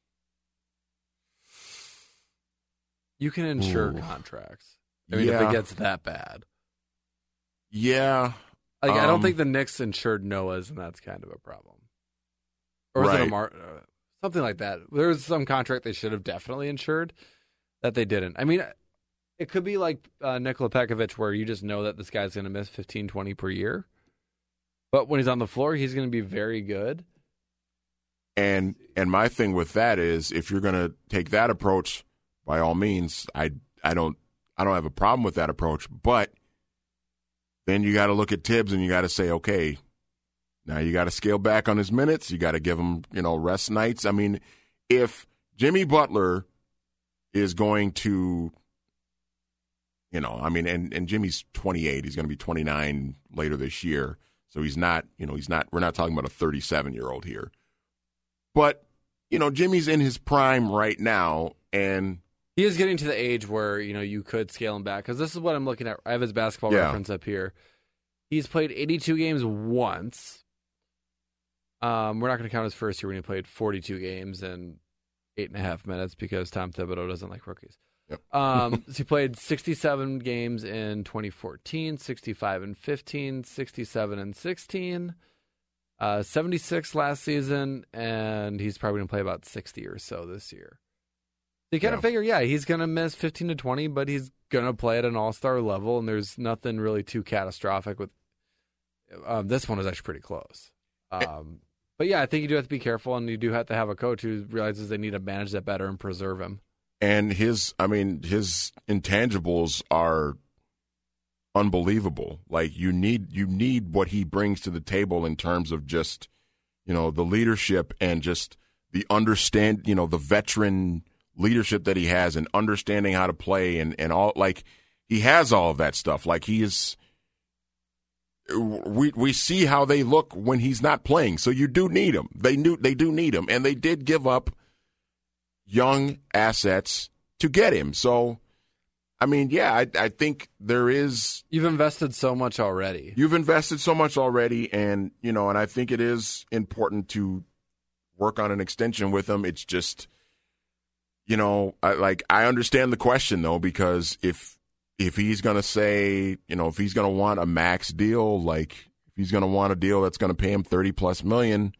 [SPEAKER 4] you can insure
[SPEAKER 3] ooh.
[SPEAKER 4] contracts. I mean,
[SPEAKER 3] yeah.
[SPEAKER 4] if it gets that bad.
[SPEAKER 3] Yeah.
[SPEAKER 4] Like,
[SPEAKER 3] um,
[SPEAKER 4] I don't think the Knicks insured Noah's, and that's kind of a problem. Or was
[SPEAKER 3] right.
[SPEAKER 4] it a mar- uh, something like that? There was some contract they should have definitely insured that they didn't. I mean, it could be like uh, Nikola Pekovic, where you just know that this guy's going to miss fifteen, twenty per year. But when he's on the floor, he's going to be very good.
[SPEAKER 3] And and my thing with that is, if you're going to take that approach, by all means, I I don't I don't have a problem with that approach. But then you got to look at Tibbs and you got to say, okay, now you got to scale back on his minutes. You got to give him, you know, rest nights. I mean, if Jimmy Butler is going to, you know, I mean, and, and Jimmy's twenty-eight. He's going to be twenty-nine later this year. So he's not, you know, he's not, we're not talking about a thirty-seven-year-old here. But, you know, Jimmy's in his prime right now, and
[SPEAKER 4] he is getting to the age where, you know, you could scale him back. Because this is what I'm looking at. I have his basketball
[SPEAKER 3] yeah.
[SPEAKER 4] reference up here. He's played eighty-two games once. Um, we're not going to count his first year when he played forty-two games and eight and a half minutes because Tom Thibodeau doesn't like rookies.
[SPEAKER 3] Yep.
[SPEAKER 4] um, so he played sixty-seven games in twenty fourteen, sixty-five and fifteen, sixty-seven and sixteen, uh, seventy-six last season, and he's probably going to play about sixty or so this year. So you kind
[SPEAKER 3] yeah.
[SPEAKER 4] of figure, yeah, he's going to miss fifteen to twenty, but he's going to play at an all-star level, and there's nothing really too catastrophic with um, this one is actually pretty close. Um, But yeah, I think you do have to be careful, and you do have to have a coach who realizes they need to manage that better and preserve him.
[SPEAKER 3] And his, I mean, his intangibles are unbelievable. Like you need, you need what he brings to the table in terms of just, you know, the leadership and just the understand, you know, the veteran leadership that he has and understanding how to play and, and all. Like he has all of that stuff. Like he is. We we see how they look when he's not playing. So you do need him. They knew they do need him, and they did give up young assets to get him. So, I mean, yeah, I, I think there is.
[SPEAKER 4] You've invested so much already.
[SPEAKER 3] You've invested so much already, and you know, and I think it is important to work on an extension with him. It's just, you know, I, like I understand the question though, because if. If he's going to say, you know, if he's going to want a max deal, like if he's going to want a deal that's going to pay him thirty plus million,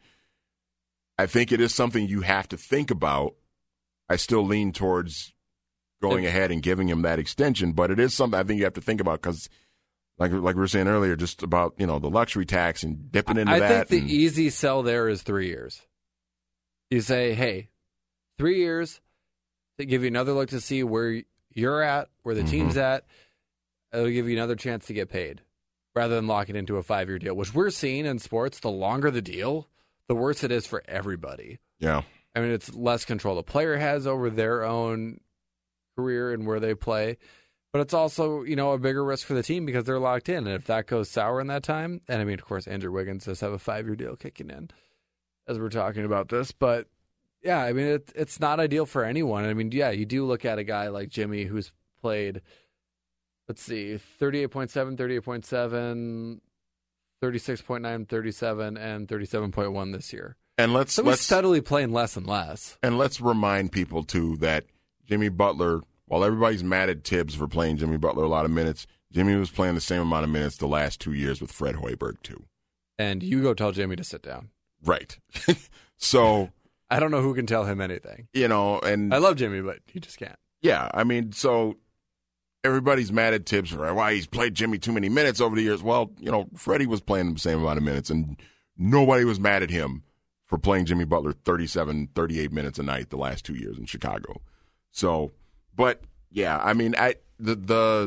[SPEAKER 3] I think it is something you have to think about. I still lean towards going ahead and giving him that extension, but it is something I think you have to think about because, like, like we were saying earlier, just about, you know, the luxury tax and dipping into
[SPEAKER 4] I
[SPEAKER 3] that.
[SPEAKER 4] I think the
[SPEAKER 3] and,
[SPEAKER 4] easy sell there is three years. You say, hey, three years to give you another look to see where you're at, where the mm-hmm. team's at. It'll give you another chance to get paid rather than lock it into a five-year deal, which we're seeing in sports. The longer the deal, the worse it is for everybody.
[SPEAKER 3] Yeah.
[SPEAKER 4] I mean, it's less control the player has over their own career and where they play, but it's also, you know, a bigger risk for the team because they're locked in. And if that goes sour in that time, and I mean, of course, Andrew Wiggins does have a five-year deal kicking in as we're talking about this, but yeah, I mean, it, it's not ideal for anyone. I mean, yeah, you do look at a guy like Jimmy who's played, let's see, thirty-eight point seven, thirty-eight point seven, thirty-six point nine, thirty-seven, and thirty-seven point one this year.
[SPEAKER 3] And let's
[SPEAKER 4] so
[SPEAKER 3] let's
[SPEAKER 4] he's steadily playing less and less.
[SPEAKER 3] And let's remind people too that Jimmy Butler, while everybody's mad at Tibbs for playing Jimmy Butler a lot of minutes, Jimmy was playing the same amount of minutes the last two years with Fred Hoiberg too.
[SPEAKER 4] And you go tell Jimmy to sit down.
[SPEAKER 3] Right. So
[SPEAKER 4] I don't know who can tell him anything.
[SPEAKER 3] You know, and
[SPEAKER 4] I love Jimmy, but he just can't.
[SPEAKER 3] Yeah, I mean, so everybody's mad at Tibbs for why he's played Jimmy too many minutes over the years. Well, you know, Freddie was playing the same amount of minutes, and nobody was mad at him for playing Jimmy Butler thirty-seven, thirty-eight minutes a night the last two years in Chicago. So, but yeah, I mean, I the the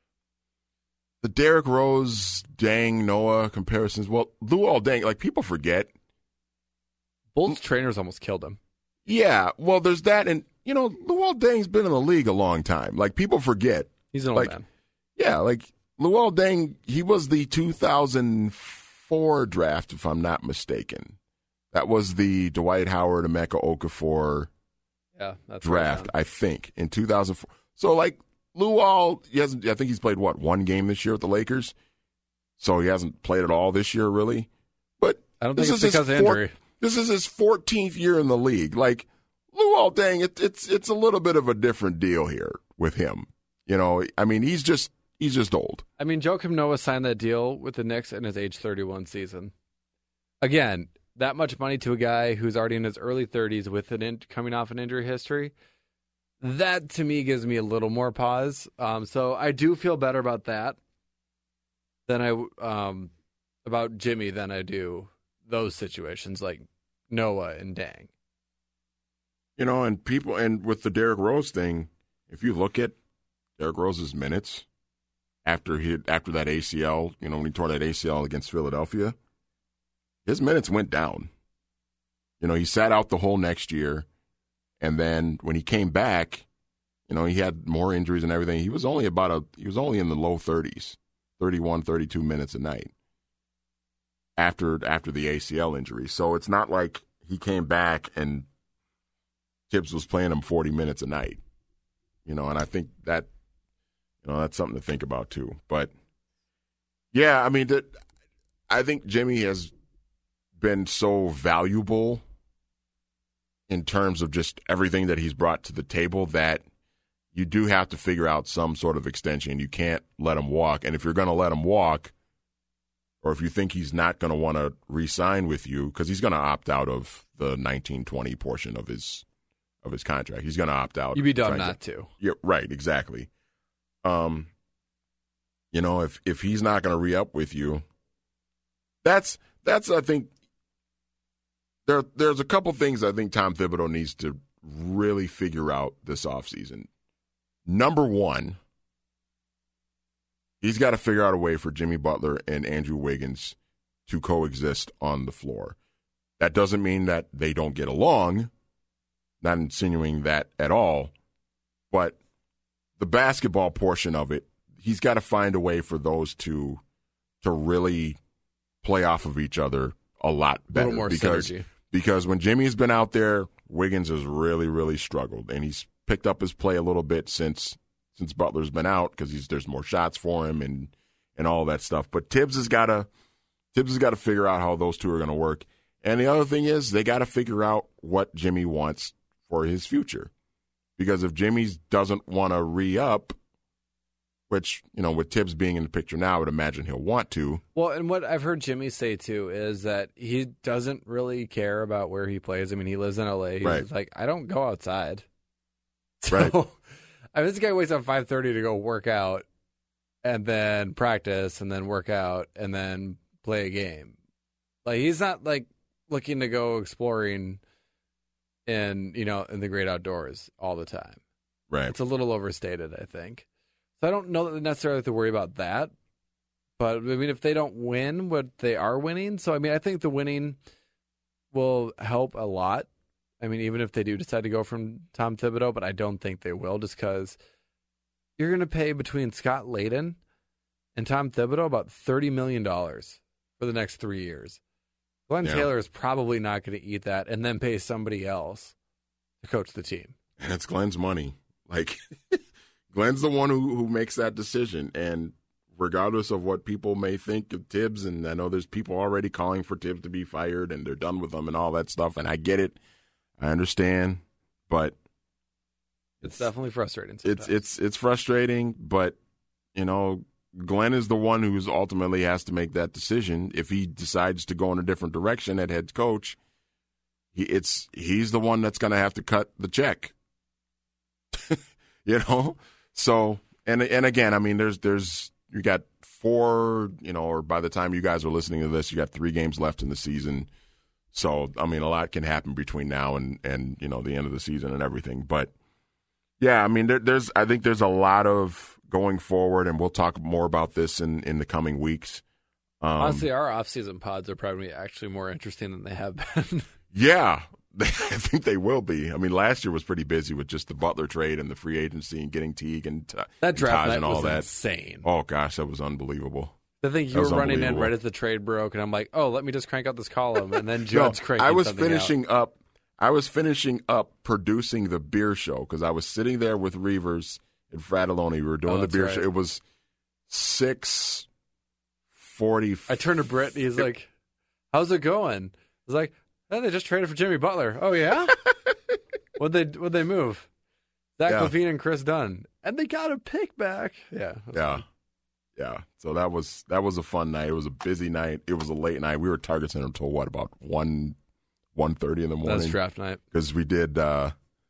[SPEAKER 3] the Derrick Rose, Deng, Noah comparisons. Well, Luol Deng, like people forget.
[SPEAKER 4] Bolt's trainers almost killed him.
[SPEAKER 3] Yeah, well, there's that, and you know, Luol Deng's been in the league a long time. Like people forget.
[SPEAKER 4] He's an old
[SPEAKER 3] like,
[SPEAKER 4] man.
[SPEAKER 3] Yeah, like Luol Deng, he was the two thousand four draft, if I'm not mistaken. That was the Dwight Howard, Emeka Okafor
[SPEAKER 4] yeah, that's
[SPEAKER 3] draft, right, I think, in two thousand four. So, like, Luol, he hasn't, I think he's played, what, one game this year with the Lakers? So he hasn't played at all this year, really? But
[SPEAKER 4] I don't think it's because of injury.
[SPEAKER 3] This is his fourteenth year in the league. Like, Luol Deng, it, it's it's a little bit of a different deal here with him. You know, I mean, he's just he's just old.
[SPEAKER 4] I mean, Joakim Noah signed that deal with the Knicks in his age thirty-one season. Again, that much money to a guy who's already in his early thirties with an in, coming off an injury history, that to me gives me a little more pause. Um, so I do feel better about that than I um, about Jimmy than I do those situations like Noah and Deng.
[SPEAKER 3] You know, and people, and with the Derrick Rose thing, if you look at Derrick Rose's minutes after he after that A C L, you know, when he tore that A C L against Philadelphia, his minutes went down. You know, he sat out the whole next year, and then when he came back, you know, he had more injuries and everything. He was only about a he was only in the low thirties, thirty-one, thirty-two minutes a night after after the A C L injury. So it's not like he came back and Tibbs was playing him forty minutes a night. You know, and I think that, you know, that's something to think about too. But yeah, I mean, that I think Jimmy has been so valuable in terms of just everything that he's brought to the table that you do have to figure out some sort of extension. You can't let him walk. And if you're going to let him walk, or if you think he's not going to want to re-sign with you, because he's going to opt out of the nineteen twenty portion of his of his contract. He's going to opt out.
[SPEAKER 4] You'd be dumb not to. to.
[SPEAKER 3] Yeah, right, exactly. Um, you know, if if he's not going to re-up with you, that's that's I think there there's a couple things I think Tom Thibodeau needs to really figure out this offseason. Number one, he's got to figure out a way for Jimmy Butler and Andrew Wiggins to coexist on the floor. That doesn't mean that they don't get along, not insinuating that at all, but the basketball portion of it, he's got to find a way for those two to really play off of each other a lot better.
[SPEAKER 4] A little more
[SPEAKER 3] because,
[SPEAKER 4] synergy.
[SPEAKER 3] Because when Jimmy's been out there, Wiggins has really, really struggled, and he's picked up his play a little bit since since Butler's been out because he's there's more shots for him and and all that stuff. But Tibbs has got to Tibbs has got to figure out how those two are going to work. And the other thing is they got to figure out what Jimmy wants for his future. Because if Jimmy doesn't want to re-up, which, you know, with Tibbs being in the picture now, I would imagine he'll want to.
[SPEAKER 4] Well, and what I've heard Jimmy say, too, is that he doesn't really care about where he plays. I mean, he lives in L A. He's
[SPEAKER 3] Right.
[SPEAKER 4] like, I don't go outside. So,
[SPEAKER 3] Right.
[SPEAKER 4] I mean, this guy wakes up five thirty to go work out and then practice and then work out and then play a game. Like, he's not, like, looking to go exploring in, you know, in the great outdoors all the time.
[SPEAKER 3] Right.
[SPEAKER 4] It's a little overstated, I think. So I don't know that they necessarily have to worry about that. But, I mean, if they don't win what they are winning, so, I mean, I think the winning will help a lot. I mean, even if they do decide to go from Tom Thibodeau, but I don't think they will just because you're going to pay between Scott Layden and Tom Thibodeau about thirty million dollars for the next three years. Glenn
[SPEAKER 3] Yeah.
[SPEAKER 4] Taylor is probably not going to eat that and then pay somebody else to coach the team.
[SPEAKER 3] And it's Glenn's money. Like, Glenn's the one who, who makes that decision. And regardless of what people may think of Tibbs, and I know there's people already calling for Tibbs to be fired and they're done with him and all that stuff, and I get it. I understand. But
[SPEAKER 4] It's, definitely frustrating.
[SPEAKER 3] it's
[SPEAKER 4] sometimes.
[SPEAKER 3] it's it's frustrating, but, you know, Glenn is the one who's ultimately has to make that decision. If he decides to go in a different direction at head coach, he, it's he's the one that's going to have to cut the check. You know, so and and again, I mean, there's there's you got four, you know, or by the time you guys are listening to this, you got three games left in the season. So I mean, a lot can happen between now and and you know the end of the season and everything. But yeah, I mean, there, there's I think there's a lot of going forward, and we'll talk more about this in, in the coming weeks. Um,
[SPEAKER 4] Honestly, our off-season pods are probably actually more interesting than they have been.
[SPEAKER 3] Yeah, I think they will be. I mean, last year was pretty busy with just the Butler trade and the free agency and getting Teague and, t-
[SPEAKER 4] That draft
[SPEAKER 3] and Taj
[SPEAKER 4] night
[SPEAKER 3] and all
[SPEAKER 4] was
[SPEAKER 3] that.
[SPEAKER 4] insane.
[SPEAKER 3] Oh, gosh, that was unbelievable.
[SPEAKER 4] I think you
[SPEAKER 3] That was
[SPEAKER 4] were running in
[SPEAKER 3] unbelievable.
[SPEAKER 4] right as the trade broke, and I'm like, oh, let me just crank out this column, and then Judd's
[SPEAKER 3] No,
[SPEAKER 4] cranking
[SPEAKER 3] I was
[SPEAKER 4] something
[SPEAKER 3] finishing
[SPEAKER 4] out.
[SPEAKER 3] up. I was finishing up producing the beer show because I was sitting there with Reavers and Fratelloni. We were doing
[SPEAKER 4] Oh,
[SPEAKER 3] the
[SPEAKER 4] that's
[SPEAKER 3] beer
[SPEAKER 4] right.
[SPEAKER 3] show. It was six forty.
[SPEAKER 4] I turned to Britt, and he's like, how's it going? I was like, oh, they just traded for Jimmy Butler. Oh, yeah? What'd they, what'd they move? Zach
[SPEAKER 3] Yeah.
[SPEAKER 4] LaVine and Chris Dunn. And they got a pick back. Yeah. that's
[SPEAKER 3] Yeah.
[SPEAKER 4] fun.
[SPEAKER 3] Yeah. So that was that was a fun night. It was a busy night. It was a late night. We were at Target Center until what, about one one thirty in the morning?
[SPEAKER 4] That's draft night.
[SPEAKER 3] Because we did uh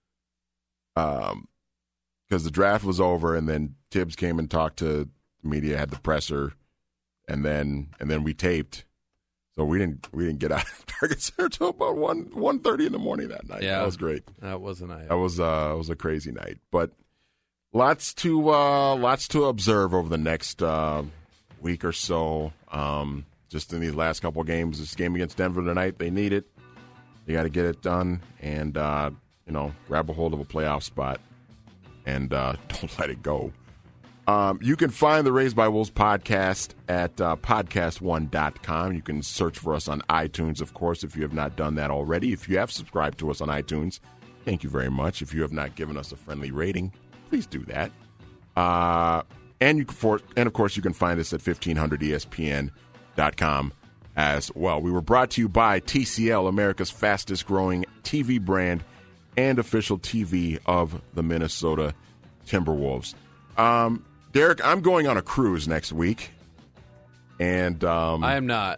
[SPEAKER 3] um because the draft was over and then Tibbs came and talked to the media, had the presser, and then and then we taped. So we didn't we didn't get out of Target Center until about one one thirty in the morning that night.
[SPEAKER 4] Yeah.
[SPEAKER 3] That was great.
[SPEAKER 4] That was a night.
[SPEAKER 3] That was uh it was a crazy night. But lots to uh lots to observe over the next uh, week or so. Um just in these last couple of games. This game against Denver tonight, they need it. They got to get it done and uh, you know, grab a hold of a playoff spot and uh, don't let it go. Um, you can find the Raised by Wolves podcast at uh, podcast one dot com. You can search for us on iTunes, of course, if you have not done that already. If you have subscribed to us on iTunes, thank you very much. If you have not given us a friendly rating, please do that. Uh, and you can for, and of course, you can find us at fifteen hundred E S P N dot com as well. We were brought to you by T C L, America's fastest growing T V brand and official T V of the Minnesota Timberwolves. Um, Derek, I'm going on a cruise next week, and um,
[SPEAKER 4] I am not.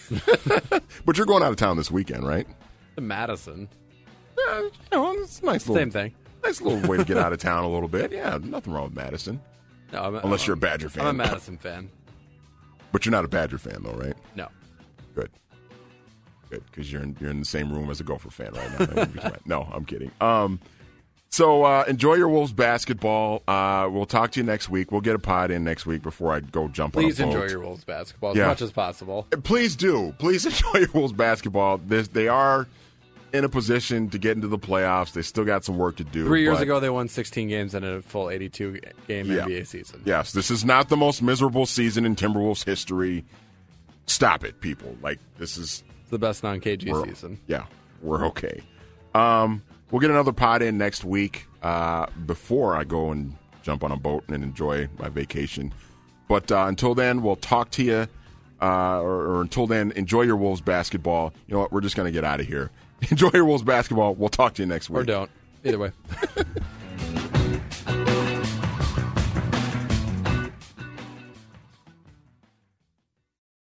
[SPEAKER 3] but you're going out of town this weekend, right?
[SPEAKER 4] To Madison.
[SPEAKER 3] Yeah, you know, it's a nice little,
[SPEAKER 4] Same thing.
[SPEAKER 3] nice little way to get out of town a little bit. Yeah, nothing wrong with Madison,
[SPEAKER 4] No, I'm,
[SPEAKER 3] unless
[SPEAKER 4] I'm,
[SPEAKER 3] you're a Badger fan.
[SPEAKER 4] I'm a Madison fan.
[SPEAKER 3] But you're not a Badger fan, though, right?
[SPEAKER 4] No.
[SPEAKER 3] Good. Good, because you're in, you're in the same room as a Gopher fan right now. That would be fine. No, I'm kidding. Um, so uh, enjoy your Wolves basketball. Uh, we'll talk to you next week. We'll get a pod in next week before I go jump
[SPEAKER 4] Please
[SPEAKER 3] on a boat.
[SPEAKER 4] enjoy your Wolves basketball as
[SPEAKER 3] Yeah.
[SPEAKER 4] much as possible.
[SPEAKER 3] Please do. Please enjoy your Wolves basketball. This, they are in a position to get into the playoffs. They still got some work to do.
[SPEAKER 4] Three years
[SPEAKER 3] but-
[SPEAKER 4] ago, they won sixteen games in a full eighty-two game
[SPEAKER 3] Yeah.
[SPEAKER 4] N B A season.
[SPEAKER 3] Yes, this is not the most miserable season in Timberwolves history. Stop it, people. Like, this is...
[SPEAKER 4] It's the best non-K G
[SPEAKER 3] We're-
[SPEAKER 4] season.
[SPEAKER 3] Yeah, we're okay. Um, we'll get another pod in next week uh, before I go and jump on a boat and enjoy my vacation. But uh, until then, we'll talk to you. Uh, or, or until then, enjoy your Wolves basketball. You know what? We're just going to get out of here. Enjoy your Wolves basketball. We'll talk to you next week.
[SPEAKER 4] Or don't. Either way.